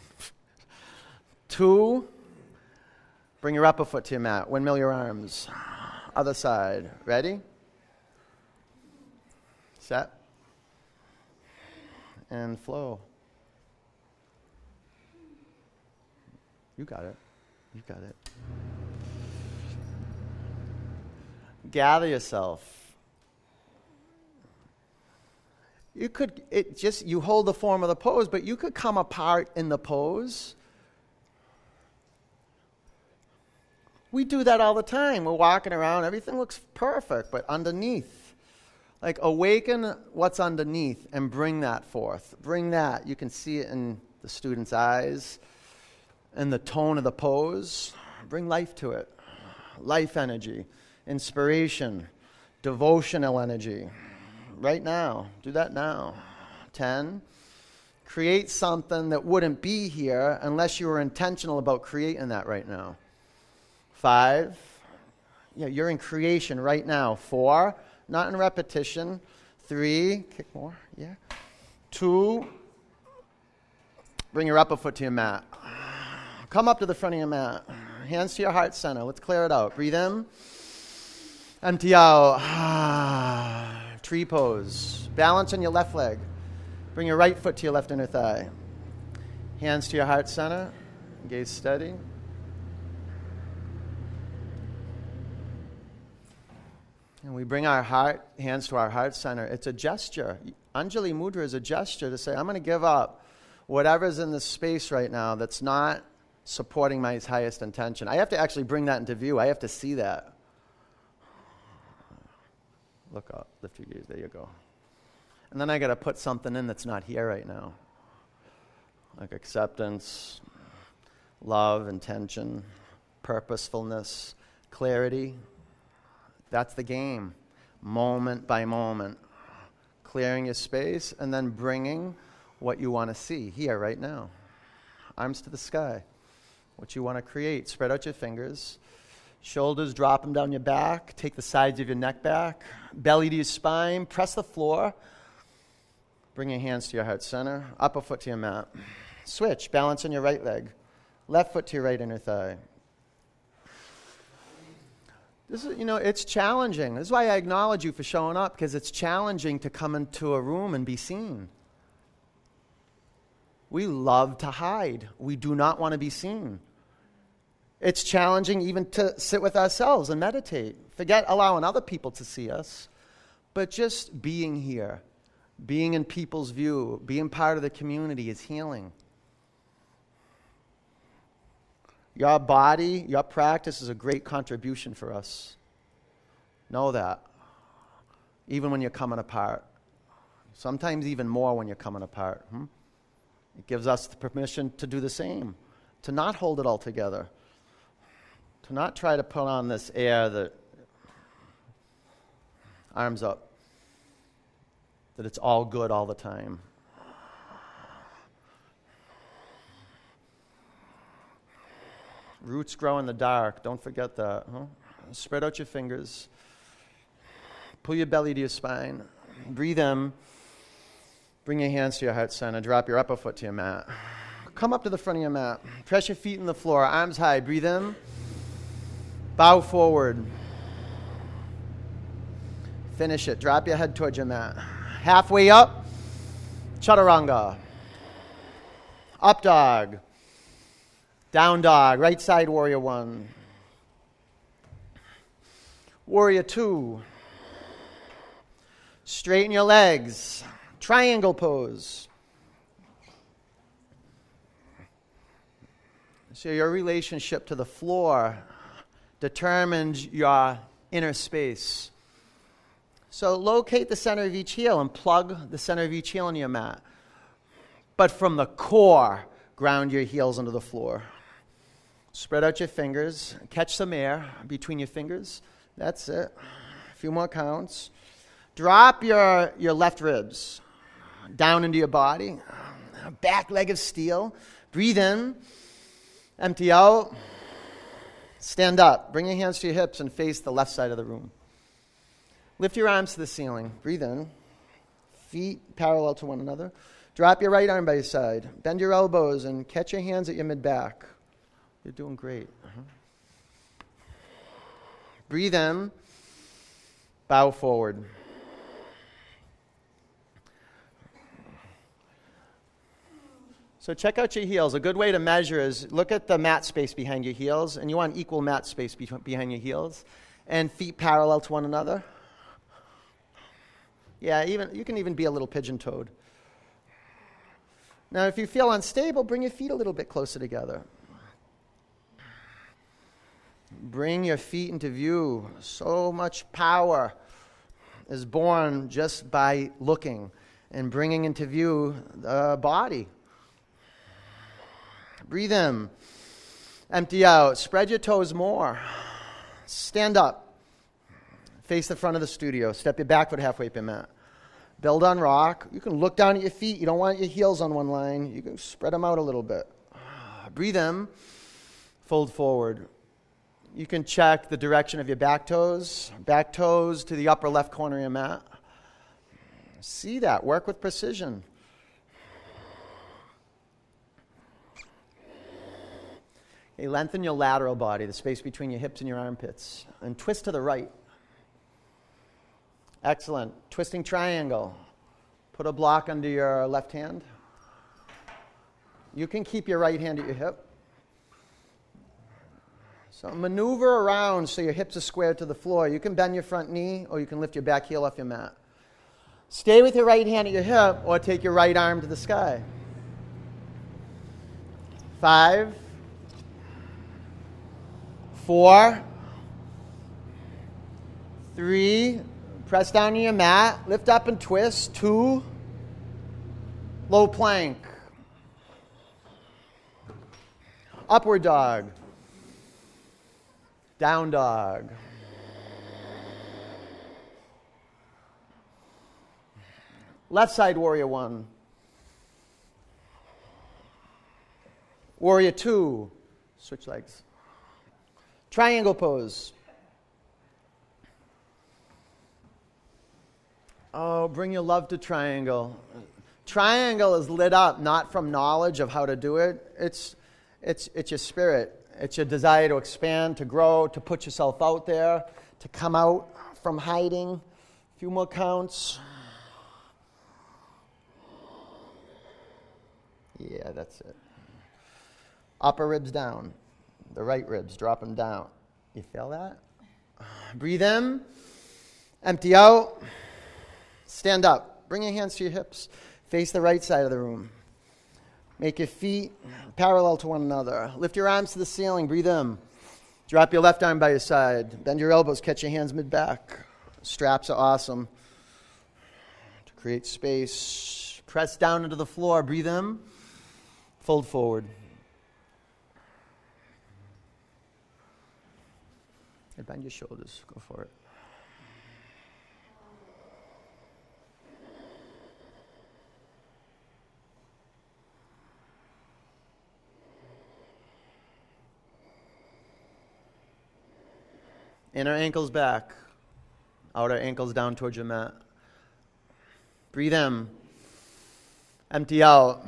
2, bring your upper foot to your mat. Windmill your arms. Other side. Ready? Set. And flow. You got it. You got it. Gather yourself. You hold the form of the pose, but you could come apart in the pose. We do that all the time. We're walking around, everything looks perfect, but underneath. Like, awaken what's underneath and bring that forth. Bring that. You can see it in the student's eyes and the tone of the pose. Bring life to it. Life energy, inspiration, devotional energy. Right now. Do that now. 10. Create something that wouldn't be here unless you were intentional about creating that right now. 5. Yeah, you're in creation right now. 4. Not in repetition. 3. Kick more. Yeah. 2. Bring your upper foot to your mat. Come up to the front of your mat. Hands to your heart center. Let's clear it out. Breathe in. Empty out. Tree pose. Balance on your left leg. Bring your right foot to your left inner thigh. Hands to your heart center. Gaze steady. And we bring our hands to our heart center. It's a gesture. Anjali Mudra is a gesture to say, I'm going to give up whatever's in this space right now that's not supporting my highest intention. I have to actually bring that into view. I have to see that. Look up. Lift your gaze. There you go. And then I got to put something in that's not here right now. Like acceptance, love, intention, purposefulness, clarity. That's the game. Moment by moment. Clearing your space and then bringing what you want to see here right now. Arms to the sky. What you want to create. Spread out your fingers. Shoulders, drop them down your back. Take the sides of your neck back. Belly to your spine. Press the floor. Bring your hands to your heart center. Upper foot to your mat. Switch. Balance on your right leg. Left foot to your right inner thigh. This is, it's challenging. This is why I acknowledge you for showing up, because it's challenging to come into a room and be seen. We love to hide. We do not want to be seen. It's challenging even to sit with ourselves and meditate. Forget allowing other people to see us, but just being here, being in people's view, being part of the community is healing. Your body, your practice is a great contribution for us. Know that. Even when you're coming apart. Sometimes even more when you're coming apart. It gives us the permission to do the same. To not hold it all together. To not try to put on this air that, arms up, that it's all good all the time. Roots grow in the dark. Don't forget that. Spread out your fingers. Pull your belly to your spine. Breathe in. Bring your hands to your heart center. Drop your upper foot to your mat. Come up to the front of your mat. Press your feet in the floor. Arms high. Breathe in. Bow forward. Finish it. Drop your head towards your mat. Halfway up. Chaturanga. Up dog. Down dog, right side warrior 1. Warrior 2. Straighten your legs. Triangle pose. So your relationship to the floor determines your inner space. So locate the center of each heel and plug the center of each heel into your mat. But from the core, ground your heels into the floor. Spread out your fingers. Catch some air between your fingers. That's it. A few more counts. Drop your left ribs down into your body. Back leg of steel. Breathe in. Empty out. Stand up. Bring your hands to your hips and face the left side of the room. Lift your arms to the ceiling. Breathe in. Feet parallel to one another. Drop your right arm by your side. Bend your elbows and catch your hands at your mid-back. You're doing great. Breathe in. Bow forward. So check out your heels. A good way to measure is look at the mat space behind your heels, and you want equal mat space behind your heels, and feet parallel to one another. Yeah, you can even be a little pigeon-toed. Now, if you feel unstable, bring your feet a little bit closer together. Bring your feet into view. So much power is born just by looking and bringing into view the body. Breathe in. Empty out. Spread your toes more. Stand up. Face the front of the studio. Step your back foot halfway up your mat. Build on rock. You can look down at your feet. You don't want your heels on one line. You can spread them out a little bit. Breathe in. Fold forward. You can check the direction of your back toes. Back toes to the upper left corner of your mat. See that. Work with precision. Okay, lengthen your lateral body, the space between your hips and your armpits. And twist to the right. Excellent. Twisting triangle. Put a block under your left hand. You can keep your right hand at your hip. So maneuver around so your hips are squared to the floor. You can bend your front knee or you can lift your back heel off your mat. Stay with your right hand at your hip or take your right arm to the sky. 5, 4, 3, press down on your mat, lift up and twist. 2, low plank. Upward dog. Down dog. Left side warrior 1. Warrior 2. Switch legs. Triangle pose. Oh, bring your love to triangle. Triangle is lit up not from knowledge of how to do it. It's your spirit. It's your desire to expand, to grow, to put yourself out there, to come out from hiding. A few more counts. Yeah, that's it. Upper ribs down. The right ribs, drop them down. You feel that? Breathe in. Empty out. Stand up. Bring your hands to your hips. Face the right side of the room. Make your feet parallel to one another. Lift your arms to the ceiling. Breathe in. Drop your left arm by your side. Bend your elbows. Catch your hands mid-back. Straps are awesome. To create space. Press down into the floor. Breathe in. Fold forward. And bend your shoulders. Go for it. Inner ankles back. Outer ankles down towards your mat. Breathe in. Empty out.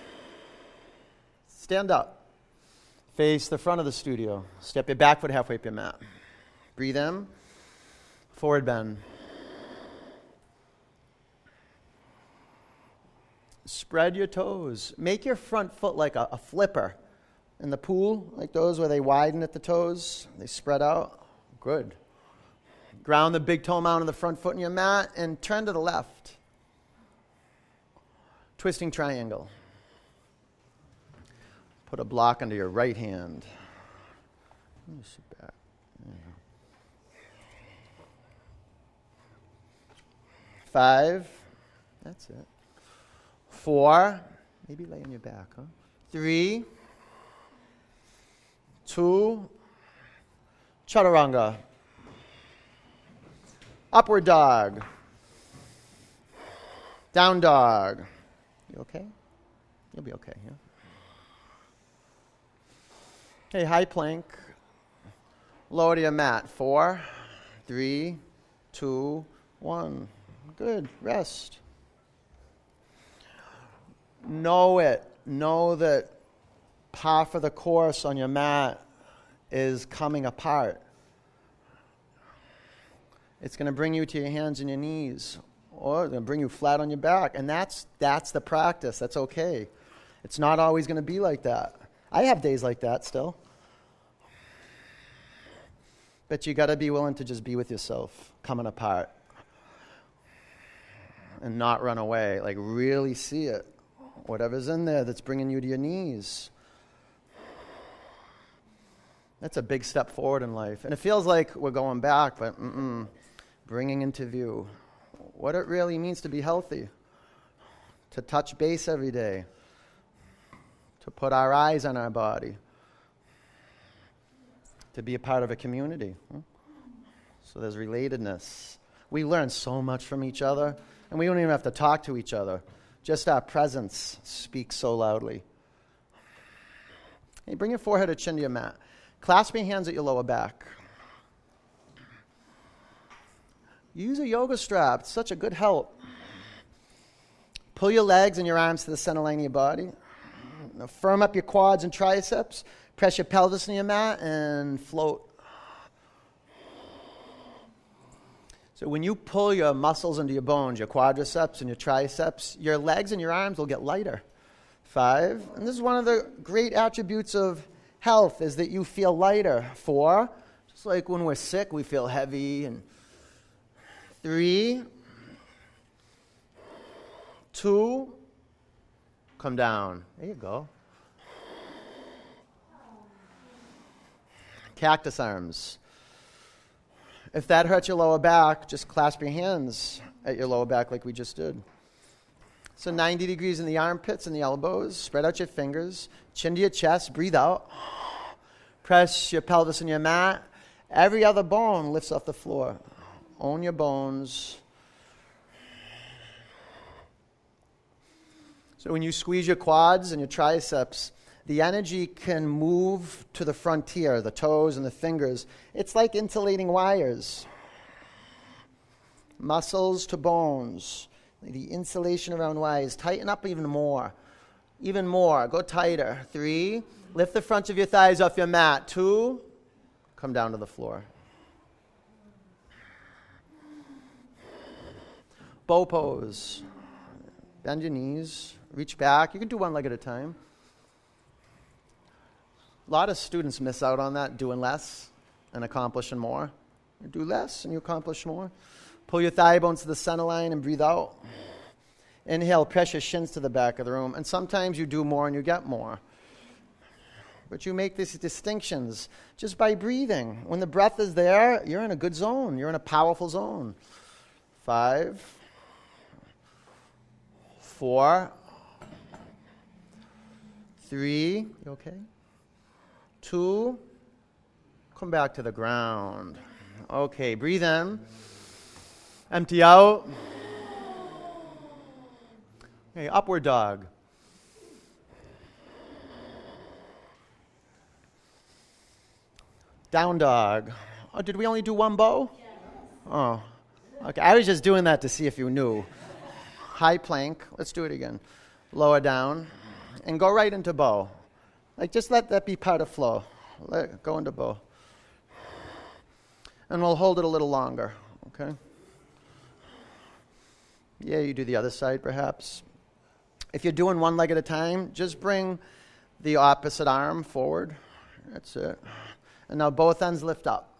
Stand up. Face the front of the studio. Step your back foot halfway up your mat. Breathe in. Forward bend. Spread your toes. Make your front foot like a flipper. In the pool, like those where they widen at the toes. They spread out. Good. Ground the big toe mound of the front foot in your mat and turn to the left. Twisting triangle. Put a block under your right hand. Let me sit back. There you go. 5. That's it. 4. Maybe lay on your back, huh? 3. 2. Chaturanga. Upward dog. Down dog. You okay? You'll be okay, yeah? Okay, high plank. Lower to your mat. 4, 3, 2, 1. Good. Rest. Know it. Know that half of the course on your mat is coming apart. It's going to bring you to your hands and your knees, or it's going to bring you flat on your back. And that's the practice. That's okay. It's not always going to be like that. I have days like that still. But you got to be willing to just be with yourself, coming apart. And not run away. Like, really see it. Whatever's in there that's bringing you to your knees. That's a big step forward in life. And it feels like we're going back, but bringing into view what it really means to be healthy. To touch base every day. To put our eyes on our body. To be a part of a community. So there's relatedness. We learn so much from each other, and we don't even have to talk to each other. Just our presence speaks so loudly. Hey, bring your forehead or chin to your mat. Clasp your hands at your lower back. Use a yoga strap. It's such a good help. Pull your legs and your arms to the center line of your body. Now firm up your quads and triceps. Press your pelvis in your mat and float. So when you pull your muscles into your bones, your quadriceps and your triceps, your legs and your arms will get lighter. 5. And this is one of the great attributes of health, is that you feel lighter. 4. Just like when we're sick, we feel heavy. And 3. 2. Come down. There you go. Cactus arms. If that hurts your lower back, just clasp your hands at your lower back like we just did. So 90 degrees in the armpits and the elbows. Spread out your fingers. Chin to your chest. Breathe out. Press your pelvis in your mat. Every other bone lifts off the floor. Own your bones. So when you squeeze your quads and your triceps, the energy can move to the frontier, the toes and the fingers. It's like insulating wires. Muscles to bones. The insulation around wires. Tighten up even more. Even more. Go tighter. 3. Lift the front of your thighs off your mat. 2. Come down to the floor. Bow pose. Bend your knees. Reach back. You can do one leg at a time. A lot of students miss out on that, doing less and accomplishing more. You do less and you accomplish more. Pull your thigh bones to the center line and breathe out. Inhale, press your shins to the back of the room. And sometimes you do more and you get more. But you make these distinctions just by breathing. When the breath is there, you're in a good zone. You're in a powerful zone. 5, 4, 3, you okay? 2, come back to the ground. Okay, breathe in. Empty out. Okay, upward dog. Down dog. Oh, did we only do one bow? Oh, okay. I was just doing that to see if you knew. High plank. Let's do it again. Lower down. And go right into bow. Like, just let that be part of flow. Go into bow. And we'll hold it a little longer, okay? Yeah, you do the other side, perhaps. If you're doing one leg at a time, just bring the opposite arm forward. That's it. And now both ends lift up.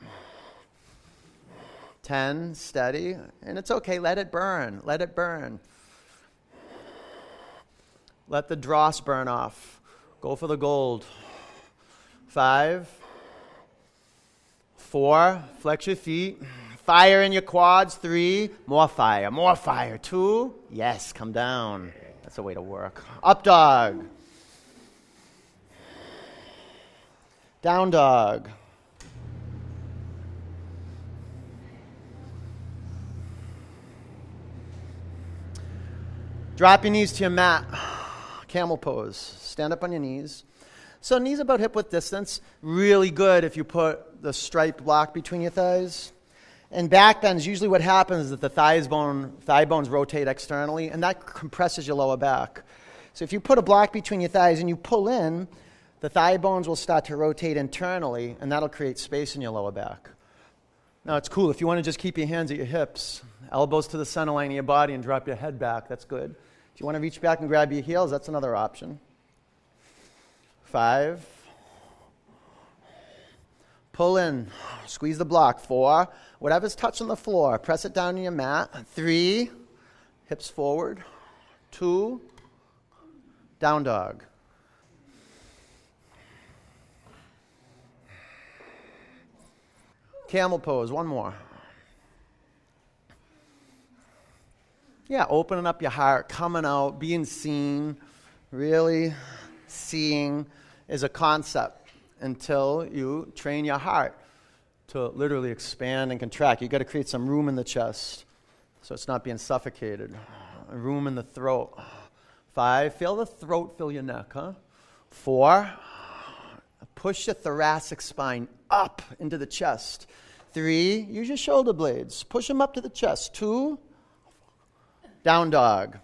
10, steady. And it's okay, let it burn. Let it burn. Let the dross burn off. Go for the gold. 5, 4, flex your feet. Fire in your quads. 3, more fire, more fire. 2, yes, come down. That's the way to work. Up dog. Down dog. Drop your knees to your mat. Camel pose. Stand up on your knees. So knees about hip width distance. Really good if you put the striped block between your thighs. And back bends, usually what happens is that the thigh bones rotate externally, and that compresses your lower back. So if you put a block between your thighs and you pull in, the thigh bones will start to rotate internally, and that'll create space in your lower back. Now, it's cool. If you want to just keep your hands at your hips, elbows to the center line of your body, and drop your head back, that's good. If you want to reach back and grab your heels, that's another option. 5. Pull in. Squeeze the block. 4. Whatever's touching the floor, press it down on your mat. 3. Hips forward. 2. Down dog. Camel pose. One more. Yeah, opening up your heart, coming out, being seen. Really seeing is a concept until you train your heart to literally expand and contract. You've got to create some room in the chest so it's not being suffocated. Room in the throat. 5, feel the throat, feel your neck, huh? 4, push your thoracic spine up into the chest. 3, use your shoulder blades. Push them up to the chest. 2, down dog.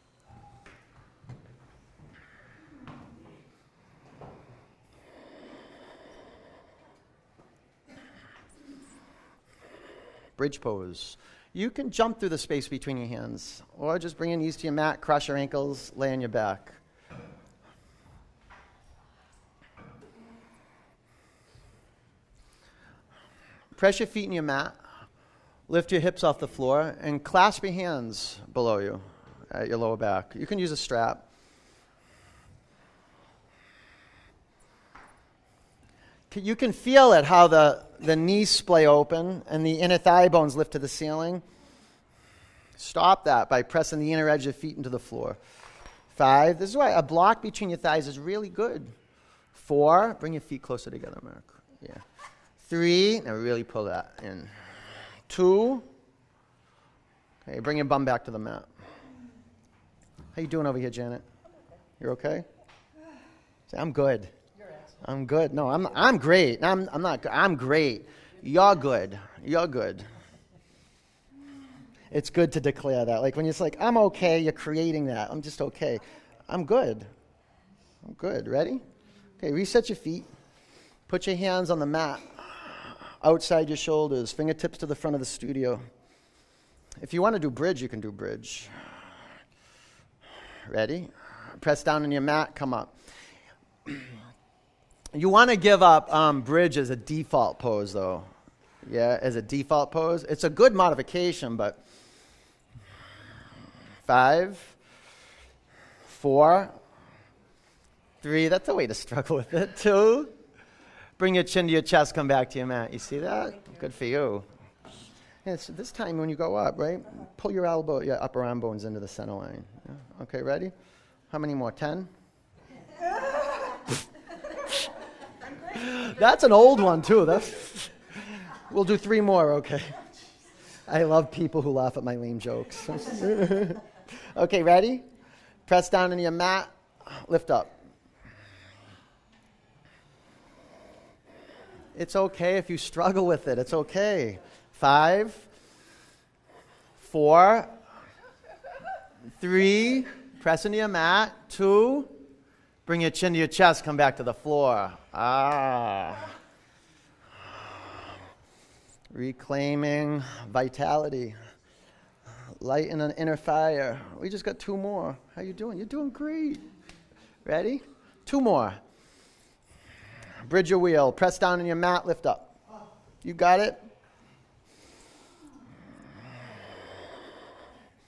Bridge pose. You can jump through the space between your hands, or just bring your knees to your mat, cross your ankles, lay on your back. Press your feet in your mat, lift your hips off the floor, and clasp your hands below you at your lower back. You can use a strap. You can feel it, how the knees splay open and the inner thigh bones lift to the ceiling. Stop that by pressing the inner edge of your feet into the floor. 5, this is why a block between your thighs is really good. 4, bring your feet closer together, Mark. Yeah. 3, now really pull that in. 2, okay, bring your bum back to the mat. How you doing over here, Janet? You're okay? Say, I'm good. I'm good. No, I'm great. I'm not good. I'm great. You're good. You're good. It's good to declare that. Like when you're like, I'm okay, you're creating that. I'm just okay. I'm good. I'm good. Ready? Okay, reset your feet. Put your hands on the mat, outside your shoulders, fingertips to the front of the studio. If you want to do bridge, you can do bridge. Ready? Press down on your mat, come up. You want to give up bridge as a default pose, though. Yeah, as a default pose. It's a good modification, but 5, 4, 3. That's a way to struggle with it. 2. Bring your chin to your chest, come back to your mat. You see that? Good for you. And it's this time when you go up, right? Pull your upper arm bones into the center line. Yeah. Okay, ready? How many more? 10? That's an old one, too. We'll do 3 more, okay? I love people who laugh at my lame jokes. Okay, ready? Press down into your mat. Lift up. It's okay if you struggle with it. It's okay. 5, 4, 3. Press into your mat. 2. Bring your chin to your chest. Come back to the floor. Reclaiming vitality. Light in an inner fire. We just got 2 more. How you doing? You're doing great. Ready? 2 more. Bridge your wheel. Press down on your mat. Lift up. You got it?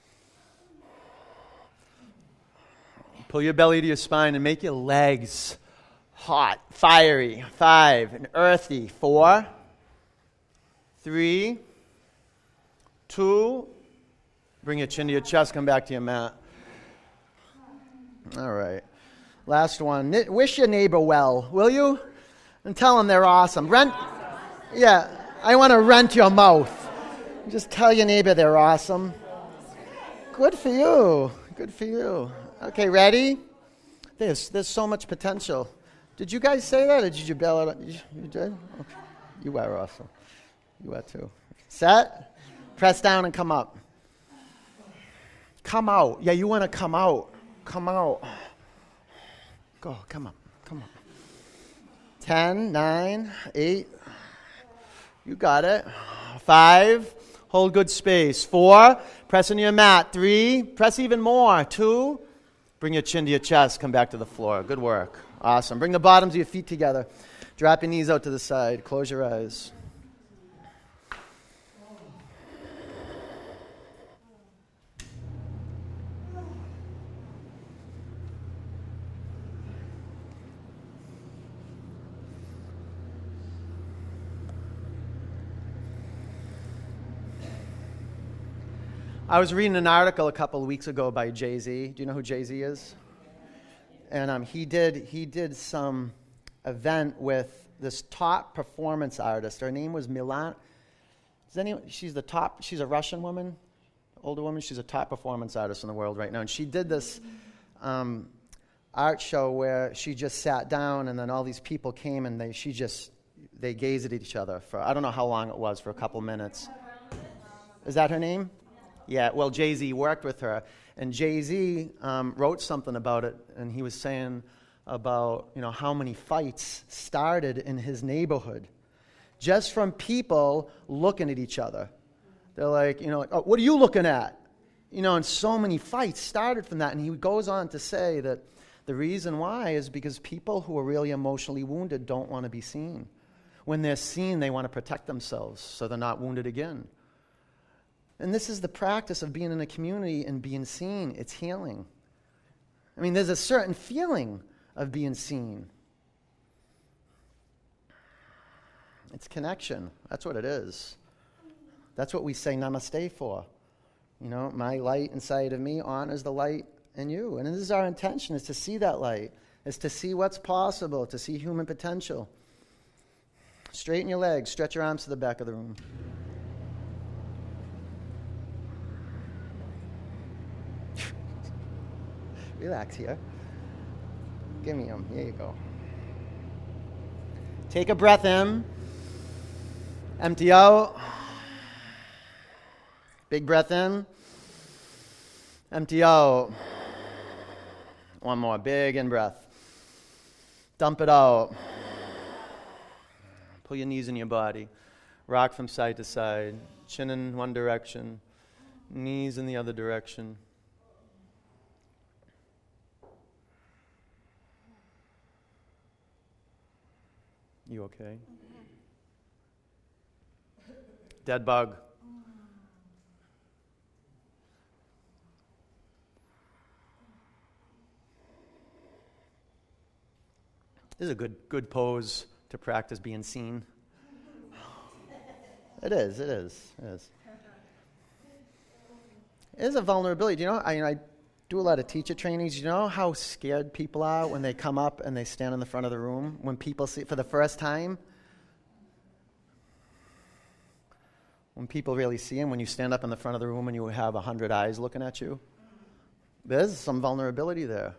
Pull your belly to your spine and make your legs hot, fiery. 5, and earthy. 4, 3, 2. Bring your chin to your chest. Come back to your mat. All right. Last one. Wish your neighbor well, will you? And tell them they're awesome. Yeah, I want to rent your mouth. Just tell your neighbor they're awesome. Good for you. Good for you. Okay, ready? There's so much potential. Did you guys say that, or did you bail it out? You did? Okay. You are awesome. You are too. Set. Press down and come up. Come out. Yeah, you want to come out. Come out. Go. Come up. Come up. 10, 9, 8. You got it. 5. Hold good space. 4. Press into your mat. 3. Press even more. 2. Bring your chin to your chest. Come back to the floor. Good work. Awesome. Bring the bottoms of your feet together. Drop your knees out to the side. Close your eyes. I was reading an article a couple of weeks ago by Jay-Z. Do you know who Jay-Z is? And he did some event with this top performance artist. Her name was Milan. She's a Russian woman, older woman. She's a top performance artist in the world right now. And she did this art show where she just sat down, and then all these people came, and they gazed at each other for, I don't know how long it was, for a couple minutes. Is that her name? Yeah, well, Jay-Z worked with her, and Jay-Z wrote something about it, and he was saying about, how many fights started in his neighborhood just from people looking at each other. They're like, oh, what are you looking at? And so many fights started from that, and he goes on to say that the reason why is because people who are really emotionally wounded don't want to be seen. When they're seen, they want to protect themselves so they're not wounded again. And this is the practice of being in a community and being seen. It's healing. I mean, there's a certain feeling of being seen. It's connection. That's what it is. That's what we say namaste for. My light inside of me honors the light in you. And this is our intention, is to see that light, is to see what's possible, to see human potential. Straighten your legs. Stretch your arms to the back of the room. Relax here. Give me them. Here you go. Take a breath in. Empty out. Big breath in. Empty out. One more. Big in breath. Dump it out. Pull your knees in your body. Rock from side to side. Chin in one direction. Knees in the other direction. You okay? Dead bug. This is a good pose to practice being seen. It is. It is a vulnerability. Do you know, I do a lot of teacher trainings. You know how scared people are when they come up and they stand in the front of the room when people see it for the first time? When people really see him, when you stand up in the front of the room and you have 100 eyes looking at you, there's some vulnerability there.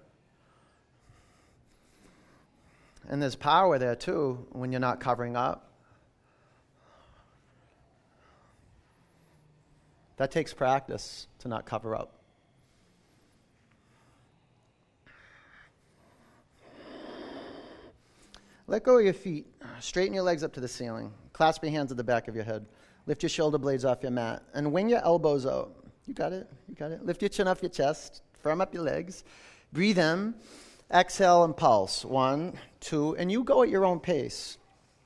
And there's power there too when you're not covering up. That takes practice to not cover up. Let go of your feet. Straighten your legs up to the ceiling. Clasp your hands at the back of your head. Lift your shoulder blades off your mat. And wing your elbows out. You got it. Lift your chin off your chest. Firm up your legs. Breathe in. Exhale and pulse. 1, 2, and you go at your own pace.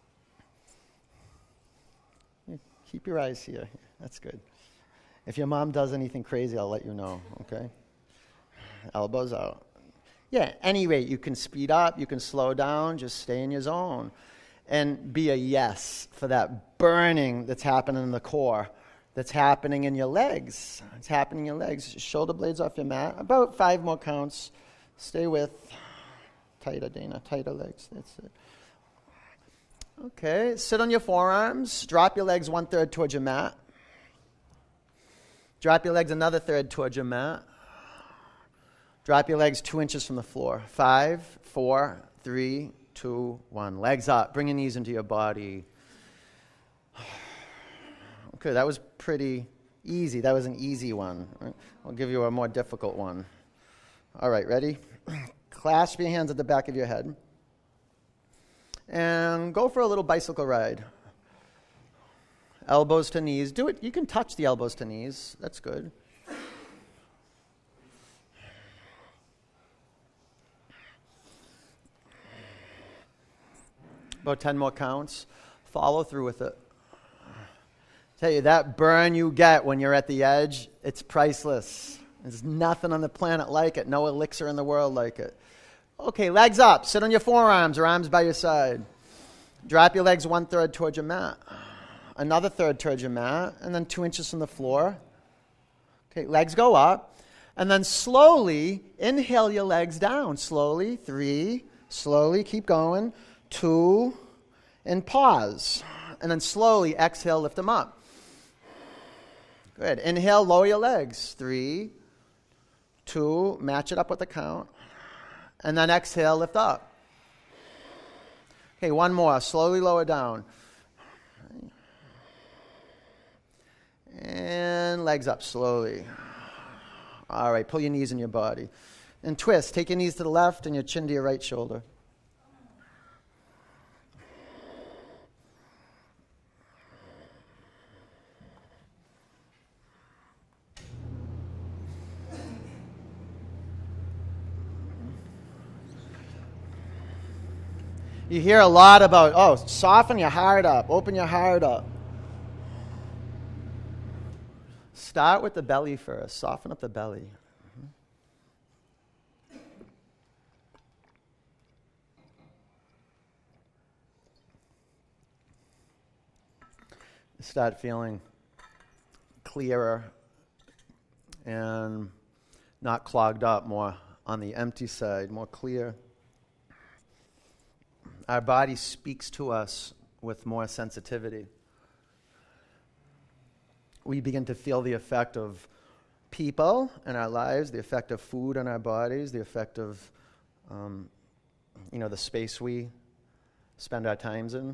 Keep your eyes here. That's good. If your mom does anything crazy, I'll let you know, okay? Elbows out. Yeah, any rate, you can speed up, you can slow down, just stay in your zone. And be a yes for that burning that's happening in the core, that's happening in your legs. It's happening in your legs. Shoulder blades off your mat. About 5 more counts. Stay with. Tighter, Dana. Tighter legs. That's it. Okay, sit on your forearms. Drop your legs 1/3 towards your mat. Drop your legs another third towards your mat. Drop your legs 2 inches from the floor. 5, 4, 3, 2, 1. Legs up. Bring your knees into your body. Okay, that was pretty easy. That was an easy one. I'll give you a more difficult one. All right, ready? Clasp your hands at the back of your head. And go for a little bicycle ride. Elbows to knees. Do it. You can touch the elbows to knees. That's good. About 10 more counts. Follow through with it. Tell you, that burn you get when you're at the edge, it's priceless. There's nothing on the planet like it. No elixir in the world like it. Okay, legs up. Sit on your forearms or arms by your side. Drop your legs 1/3 towards your mat. Another third towards your mat. And then 2 inches from the floor. Okay, legs go up. And then slowly inhale your legs down. Slowly. 3. Slowly. Keep going. 2. And pause. And then slowly exhale, lift them up. Good. Inhale, lower your legs. 3, 2, match it up with the count. And then exhale, lift up. Okay, one more. Slowly lower down. And legs up slowly. All right, pull your knees in your body. And twist. Take your knees to the left and your chin to your right shoulder. You hear a lot about, soften your heart up, open your heart up. Start with the belly first. Soften up the belly. Start feeling clearer and not clogged up, more on the empty side, more clear. Our body speaks to us with more sensitivity. We begin to feel the effect of people in our lives, the effect of food on our bodies, the effect of, the space we spend our times in.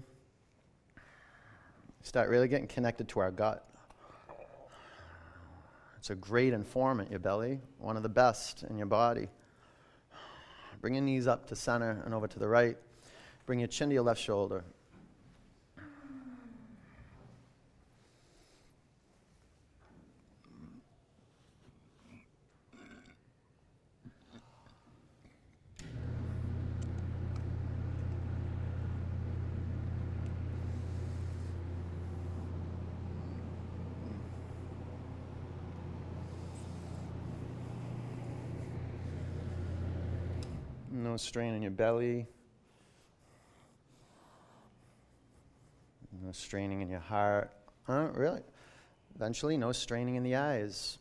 Start really getting connected to our gut. It's a great informant, your belly, one of the best in your body. Bring your knees up to center and over to the right. Bring your chin to your left shoulder. No strain in your belly. No straining in your heart. Really? Eventually, no straining in the eyes.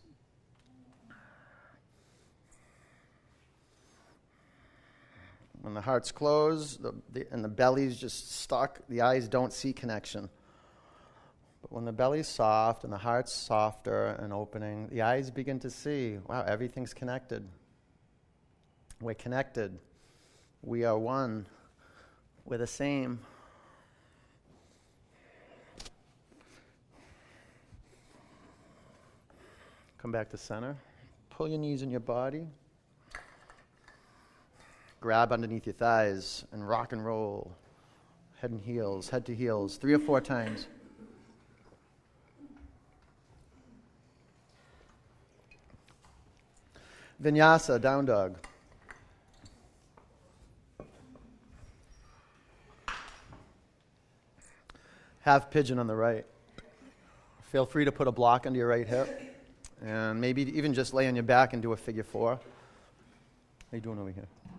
When the heart's closed and the belly's just stuck, the eyes don't see connection. But when the belly's soft and the heart's softer and opening, the eyes begin to see, wow, everything's connected. We're connected. We are one. We're the same. Come back to center. Pull your knees in your body. Grab underneath your thighs and rock and roll. Head to heels, 3 or 4 times. Vinyasa, down dog. Half pigeon on the right. Feel free to put a block under your right hip. And maybe even just lay on your back and do a figure 4. How you doing over here?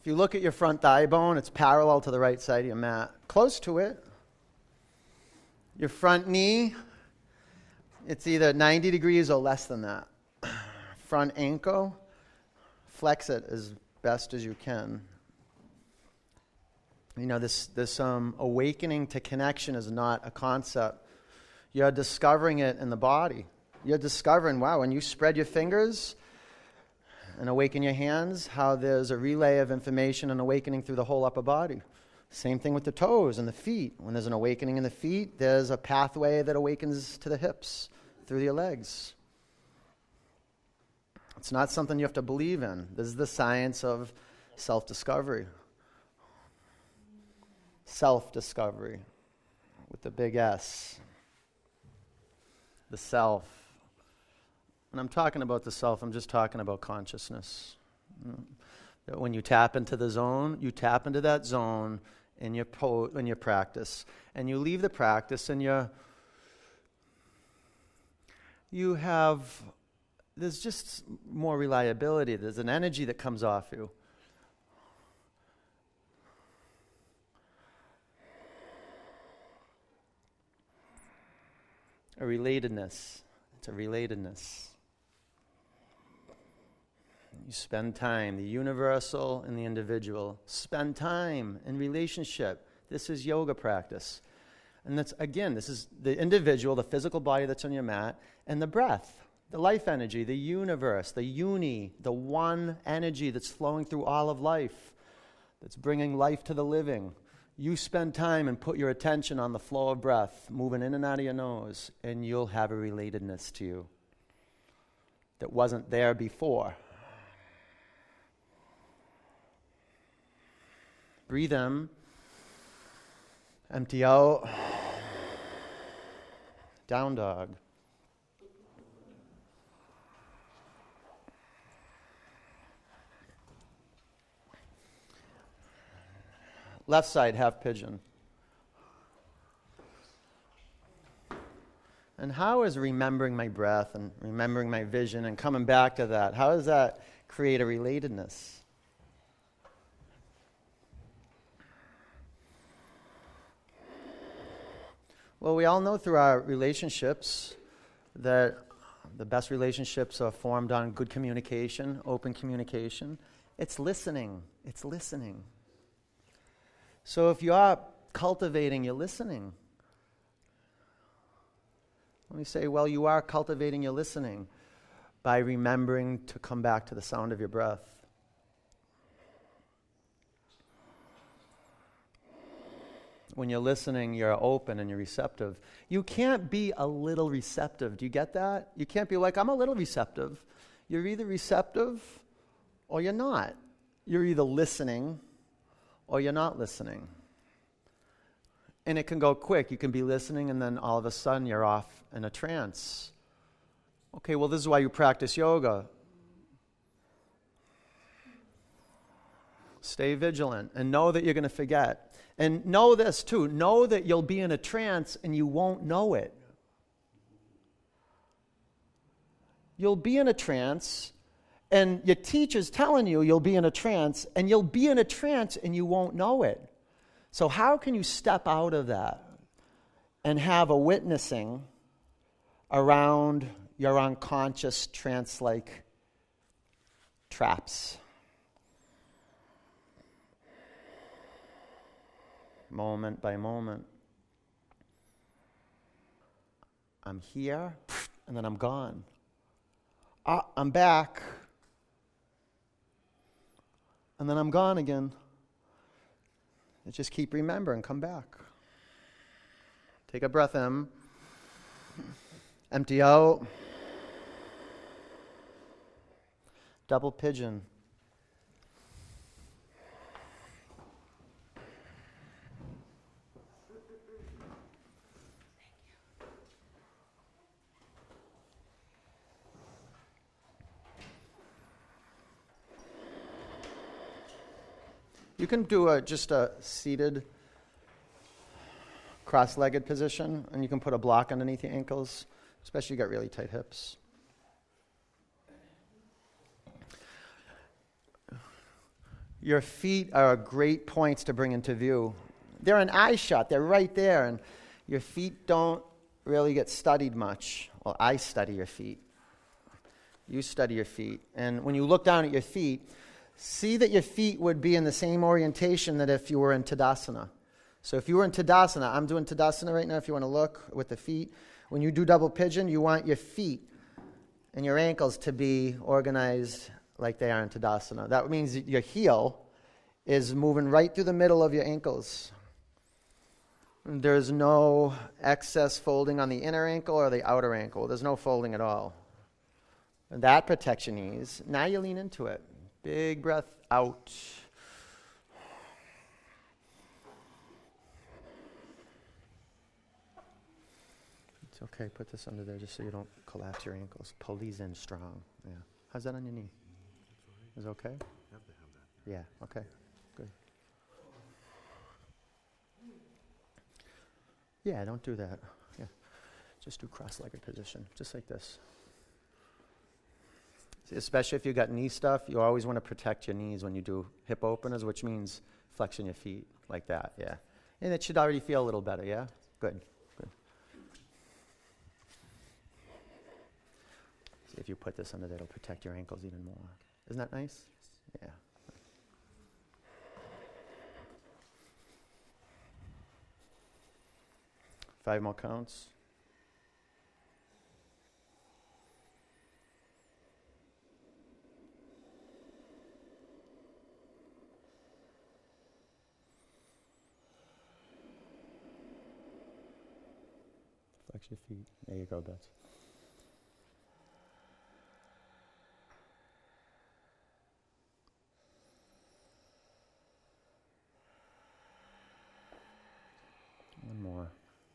If you look at your front thigh bone, it's parallel to the right side of your mat. Close to it. Your front knee, it's either 90 degrees or less than that. Front ankle, flex it as best as you can. You know, this awakening to connection is not a concept. You're discovering it in the body. You're discovering, wow, when you spread your fingers and awaken your hands, how there's a relay of information and awakening through the whole upper body. Same thing with the toes and the feet. When there's an awakening in the feet, there's a pathway that awakens to the hips through your legs. It's not something you have to believe in. This is the science of self-discovery. Self-discovery with the big S. The self. When I'm talking about the self, I'm just talking about consciousness. That when you tap into the zone, you tap into that zone in your practice. And you leave the practice and there's just more reliability. There's an energy that comes off you. A relatedness. It's a relatedness. You spend time, the universal and the individual. Spend time in relationship. This is yoga practice. And this is the individual, the physical body that's on your mat, and the breath, the life energy, the universe, the the one energy that's flowing through all of life, that's bringing life to the living. You spend time and put your attention on the flow of breath, moving in and out of your nose, and you'll have a relatedness to you that wasn't there before. Breathe in, empty out, down dog. Left side, half pigeon. And how is remembering my breath and remembering my vision and coming back to that, how does that create a relatedness? Well, we all know through our relationships that the best relationships are formed on good communication, open communication. It's listening. It's listening. So if you are cultivating your listening, let me say, well, you are cultivating your listening by remembering to come back to the sound of your breath. When you're listening, you're open and you're receptive. You can't be a little receptive. Do you get that? You can't be like, I'm a little receptive. You're either receptive or you're not. You're either listening or you're not listening. And it can go quick. You can be listening and then all of a sudden you're off in a trance. Okay, well, this is why you practice yoga. Stay vigilant and know that you're going to forget. And know this too. Know that you'll be in a trance and you won't know it. You'll be in a trance and your teacher's telling you you'll be in a trance and you'll be in a trance and you won't know it. So how can you step out of that and have a witnessing around your unconscious trance-like traps? Moment by moment. I'm here, and then I'm gone. I'm back, and then I'm gone again. And just keep remembering, come back. Take a breath in. Empty out. Double pigeon. You can do just a seated, cross-legged position, and you can put a block underneath your ankles, especially if you got really tight hips. Your feet are great points to bring into view. They're an eye shot. They're right there. And your feet don't really get studied much. Well, I study your feet. You study your feet. And when you look down at your feet, see that your feet would be in the same orientation that if you were in Tadasana. So if you were in Tadasana, I'm doing Tadasana right now if you want to look with the feet. When you do double pigeon, you want your feet and your ankles to be organized like they are in Tadasana. That means that your heel is moving right through the middle of your ankles. There's no excess folding on the inner ankle or the outer ankle. There's no folding at all. And that protects your knees. Now you lean into it. Big breath out. It's okay. Put this under there just so you don't collapse your ankles. Pull these in strong. Yeah. How's that on your knee? Is it okay? You have to have that. Yeah. Okay. Good. Yeah, don't do that. Yeah. Just do cross-legged position, just like this. Especially if you got knee stuff, you always want to protect your knees when you do hip openers, which means flexing your feet like that, yeah. And it should already feel a little better, yeah? Good, good. See if you put this under there, it'll protect your ankles even more. Isn't that nice? Yeah. 5 more counts. Flex your feet. There you go, Betsy. One more.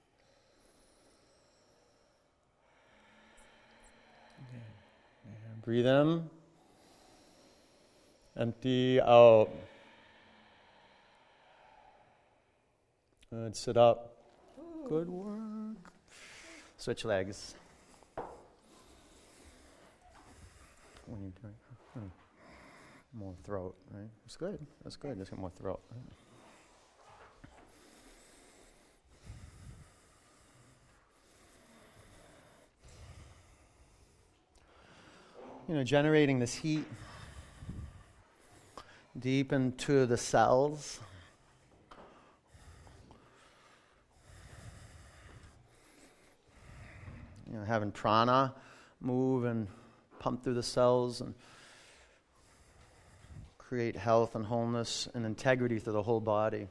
And breathe in. Empty out. Good. Sit up. Good work. Switch legs. What are you doing? More throat, right? That's good. That's good. Just get more throat. Right? Generating this heat deep into the cells. Having prana move and pump through the cells and create health and wholeness and integrity through the whole body.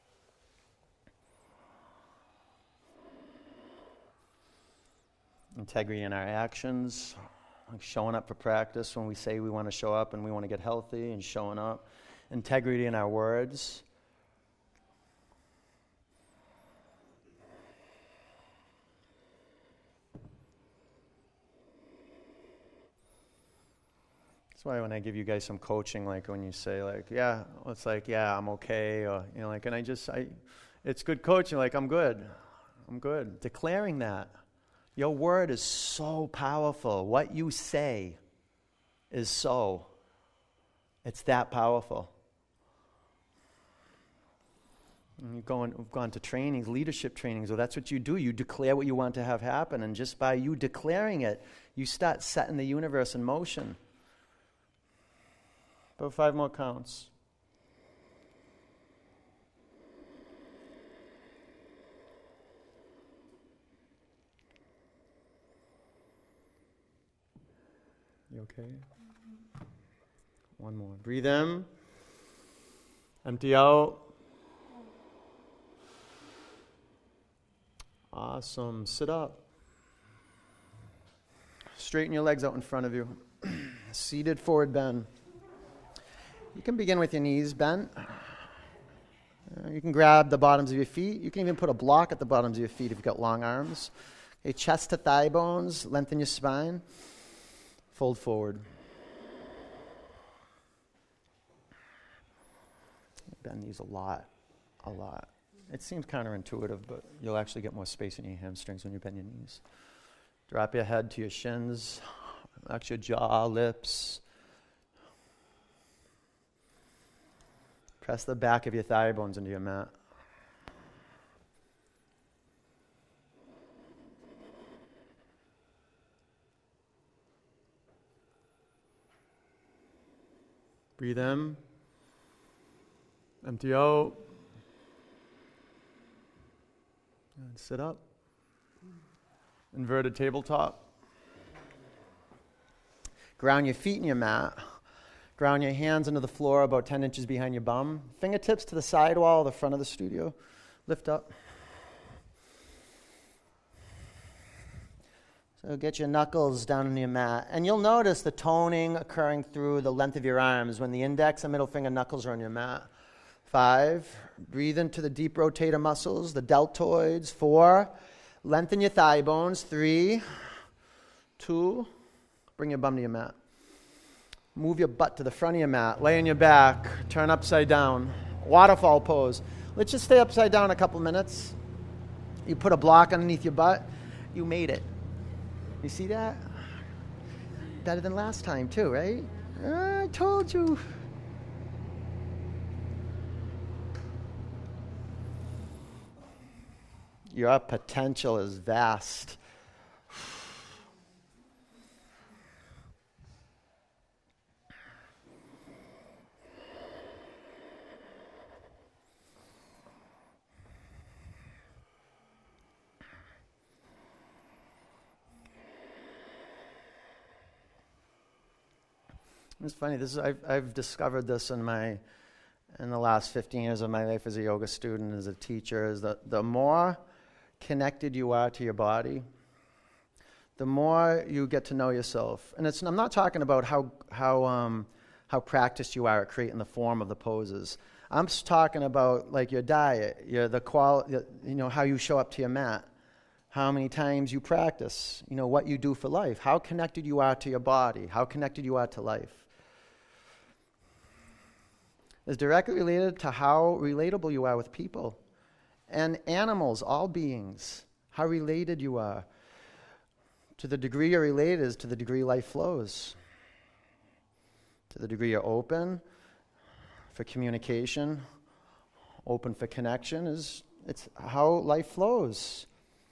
Integrity in our actions, like showing up for practice when we say we want to show up and we want to get healthy and showing up. Integrity in our words. That's why when I give you guys some coaching, like when you say yeah, it's like, yeah, I'm okay, or, and it's good coaching, like, I'm good. Declaring that. Your word is so powerful. What you say is so. It's that powerful. And we've gone to trainings, leadership trainings, well, that's what you do. You declare what you want to have happen, and just by you declaring it, you start setting the universe in motion. About 5 more counts. You okay? One more. Breathe in. Empty out. Awesome. Sit up. Straighten your legs out in front of you. Seated forward bend. You can begin with your knees bent. You can grab the bottoms of your feet. You can even put a block at the bottoms of your feet if you've got long arms. Okay, chest to thigh bones. Lengthen your spine. Fold forward. Bend these a lot. It seems counterintuitive, but you'll actually get more space in your hamstrings when you bend your knees. Drop your head to your shins. Relax your jaw, lips. Press the back of your thigh bones into your mat. Breathe in. Empty out. And sit up. Inverted tabletop. Ground your feet in your mat. Ground your hands into the floor about 10 inches behind your bum. Fingertips to the sidewall, the front of the studio. Lift up. So get your knuckles down on your mat. And you'll notice the toning occurring through the length of your arms when the index and middle finger knuckles are on your mat. 5, breathe into the deep rotator muscles, the deltoids. 4, lengthen your thigh bones. 3, 2, bring your bum to your mat. Move your butt to the front of your mat. Lay on your back. Turn upside down. Waterfall pose. Let's just stay upside down a couple minutes. You put a block underneath your butt. You made it. You see that? Better than last time too, right? I told you. Your potential is vast. It's funny. I've discovered this in the last 15 years of my life as a yoga student, as a teacher. Is that the more connected you are to your body, the more you get to know yourself. And I'm not talking about how practiced you are at creating the form of the poses. I'm just talking about like your diet, how you show up to your mat, how many times you practice, what you do for life, how connected you are to your body, how connected you are to life. Is directly related to how relatable you are with people and animals, all beings, how related you are. To the degree you're related is to the degree life flows. To the degree you're open for communication, open for connection, it's how life flows.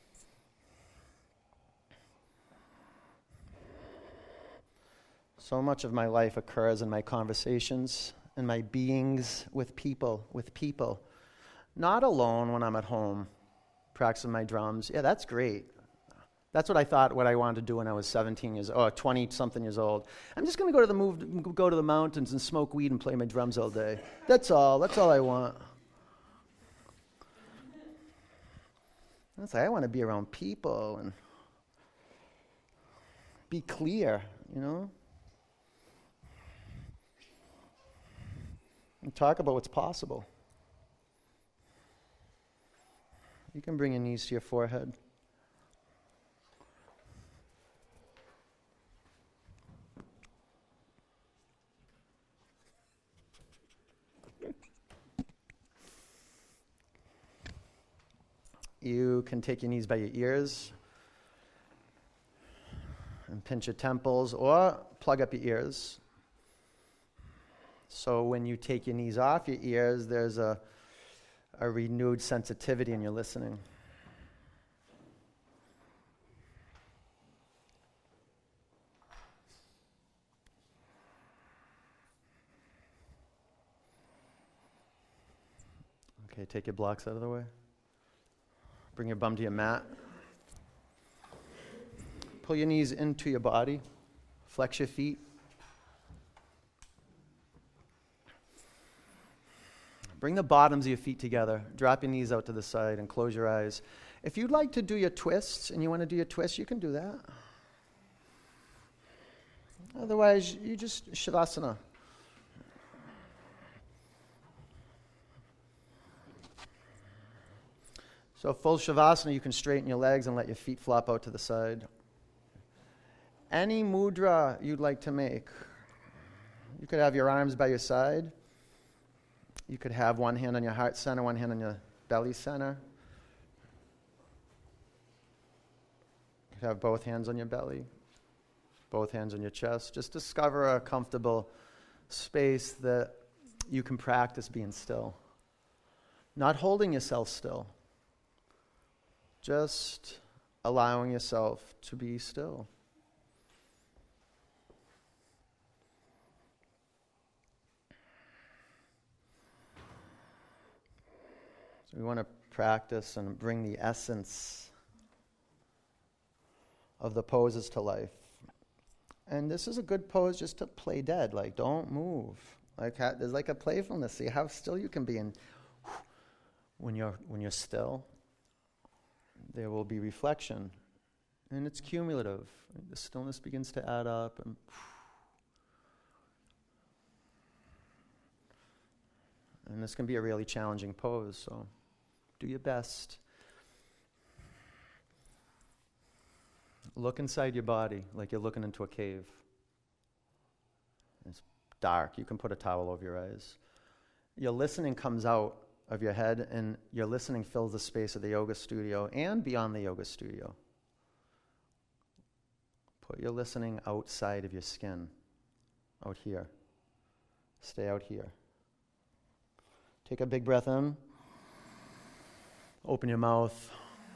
So much of my life occurs in my conversations and my beings with people. Not alone when I'm at home, practicing my drums. Yeah, that's great. That's what I wanted to do when I was 20-something years old. I'm just going to go to the mountains and smoke weed and play my drums all day. That's all I want. I want to be around people and be clear, And talk about what's possible. You can bring your knees to your forehead. You can take your knees by your ears and pinch your temples or plug up your ears. So when you take your knees off your ears, there's a renewed sensitivity in your listening. Okay, take your blocks out of the way. Bring your bum to your mat. Pull your knees into your body. Flex your feet. Bring the bottoms of your feet together. Drop your knees out to the side and close your eyes. If you'd like to do your twists and you want to do your twists, you can do that. Otherwise, you just Shavasana. So full Shavasana, you can straighten your legs and let your feet flop out to the side. Any mudra you'd like to make. You could have your arms by your side. You could have one hand on your heart center, one hand on your belly center. You could have both hands on your belly, both hands on your chest. Just discover a comfortable space that you can practice being still. Not holding yourself still. Just allowing yourself to be still. So we want to practice and bring the essence of the poses to life. And this is a good pose just to play dead. Like, don't move. Like, there's like a playfulness. See how still you can be. And when you're still, there will be reflection. And it's cumulative. The stillness begins to add up. And this can be a really challenging pose. So do your best. Look inside your body like you're looking into a cave. It's dark. You can put a towel over your eyes. Your listening comes out of your head, and your listening fills the space of the yoga studio and beyond the yoga studio. Put your listening outside of your skin, out here. Stay out here. Take a big breath in. Open your mouth.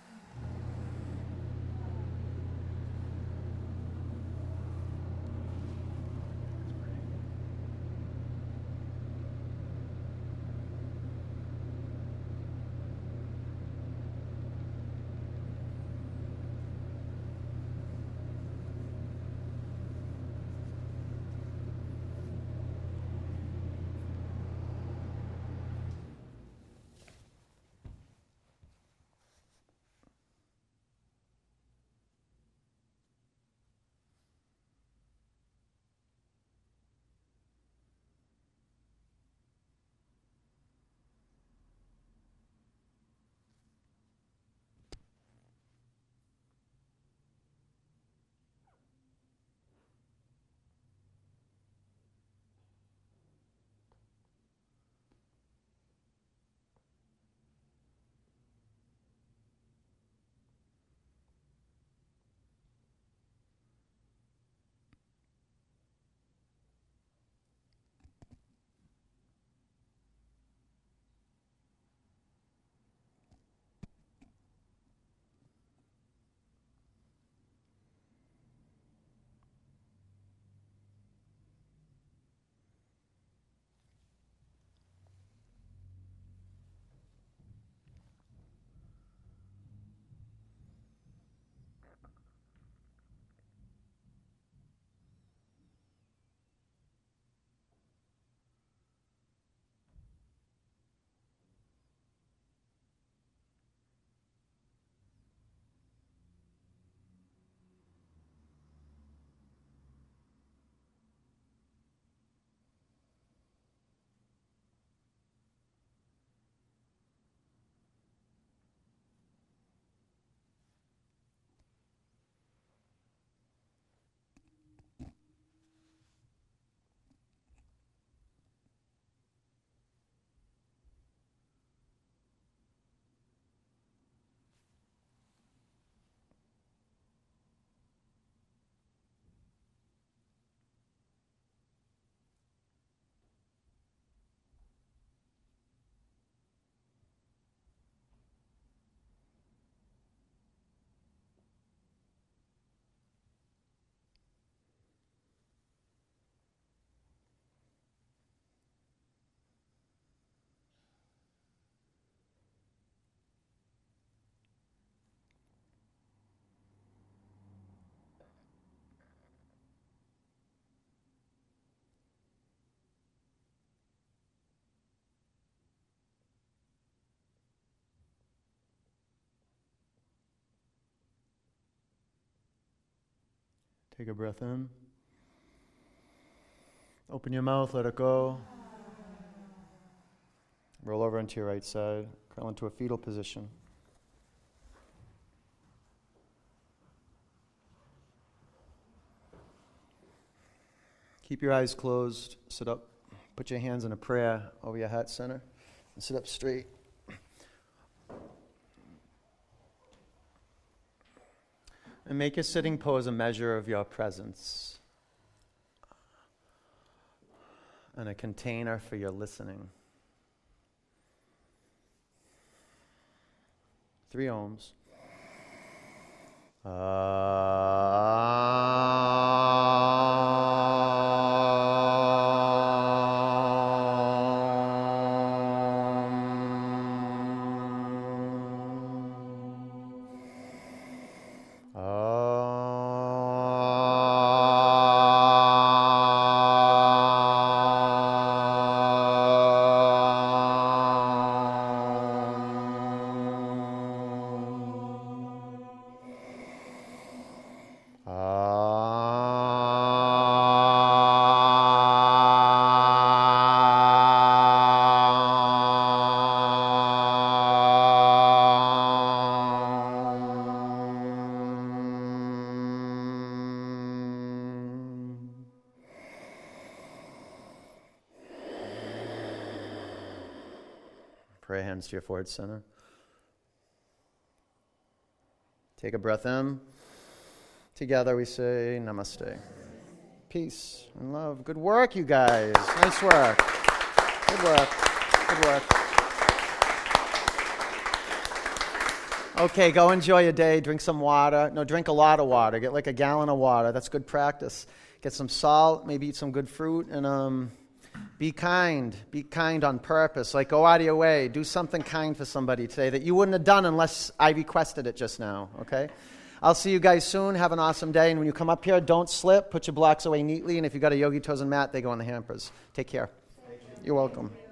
Take a breath in. Open your mouth, let it go. Roll over onto your right side. Curl into a fetal position. Keep your eyes closed. Sit up. Put your hands in a prayer over your heart center. And sit up straight. And make your sitting pose a measure of your presence. and a container for your listening. 3 ohms. Pray hands to your forehead center. Take a breath in. Together we say namaste. Peace and love. Good work, you guys. Nice work. Good work. Good work. Okay, go enjoy your day. Drink some water. No, drink a lot of water. Get like a gallon of water. That's good practice. Get some salt. Maybe eat some good fruit. And be kind. Be kind on purpose. Like, go out of your way. Do something kind for somebody today that you wouldn't have done unless I requested it just now, okay? I'll see you guys soon. Have an awesome day. And when you come up here, don't slip. Put your blocks away neatly. And if you've got a Yogi Tozen mat, they go on the hampers. Take care. You're welcome.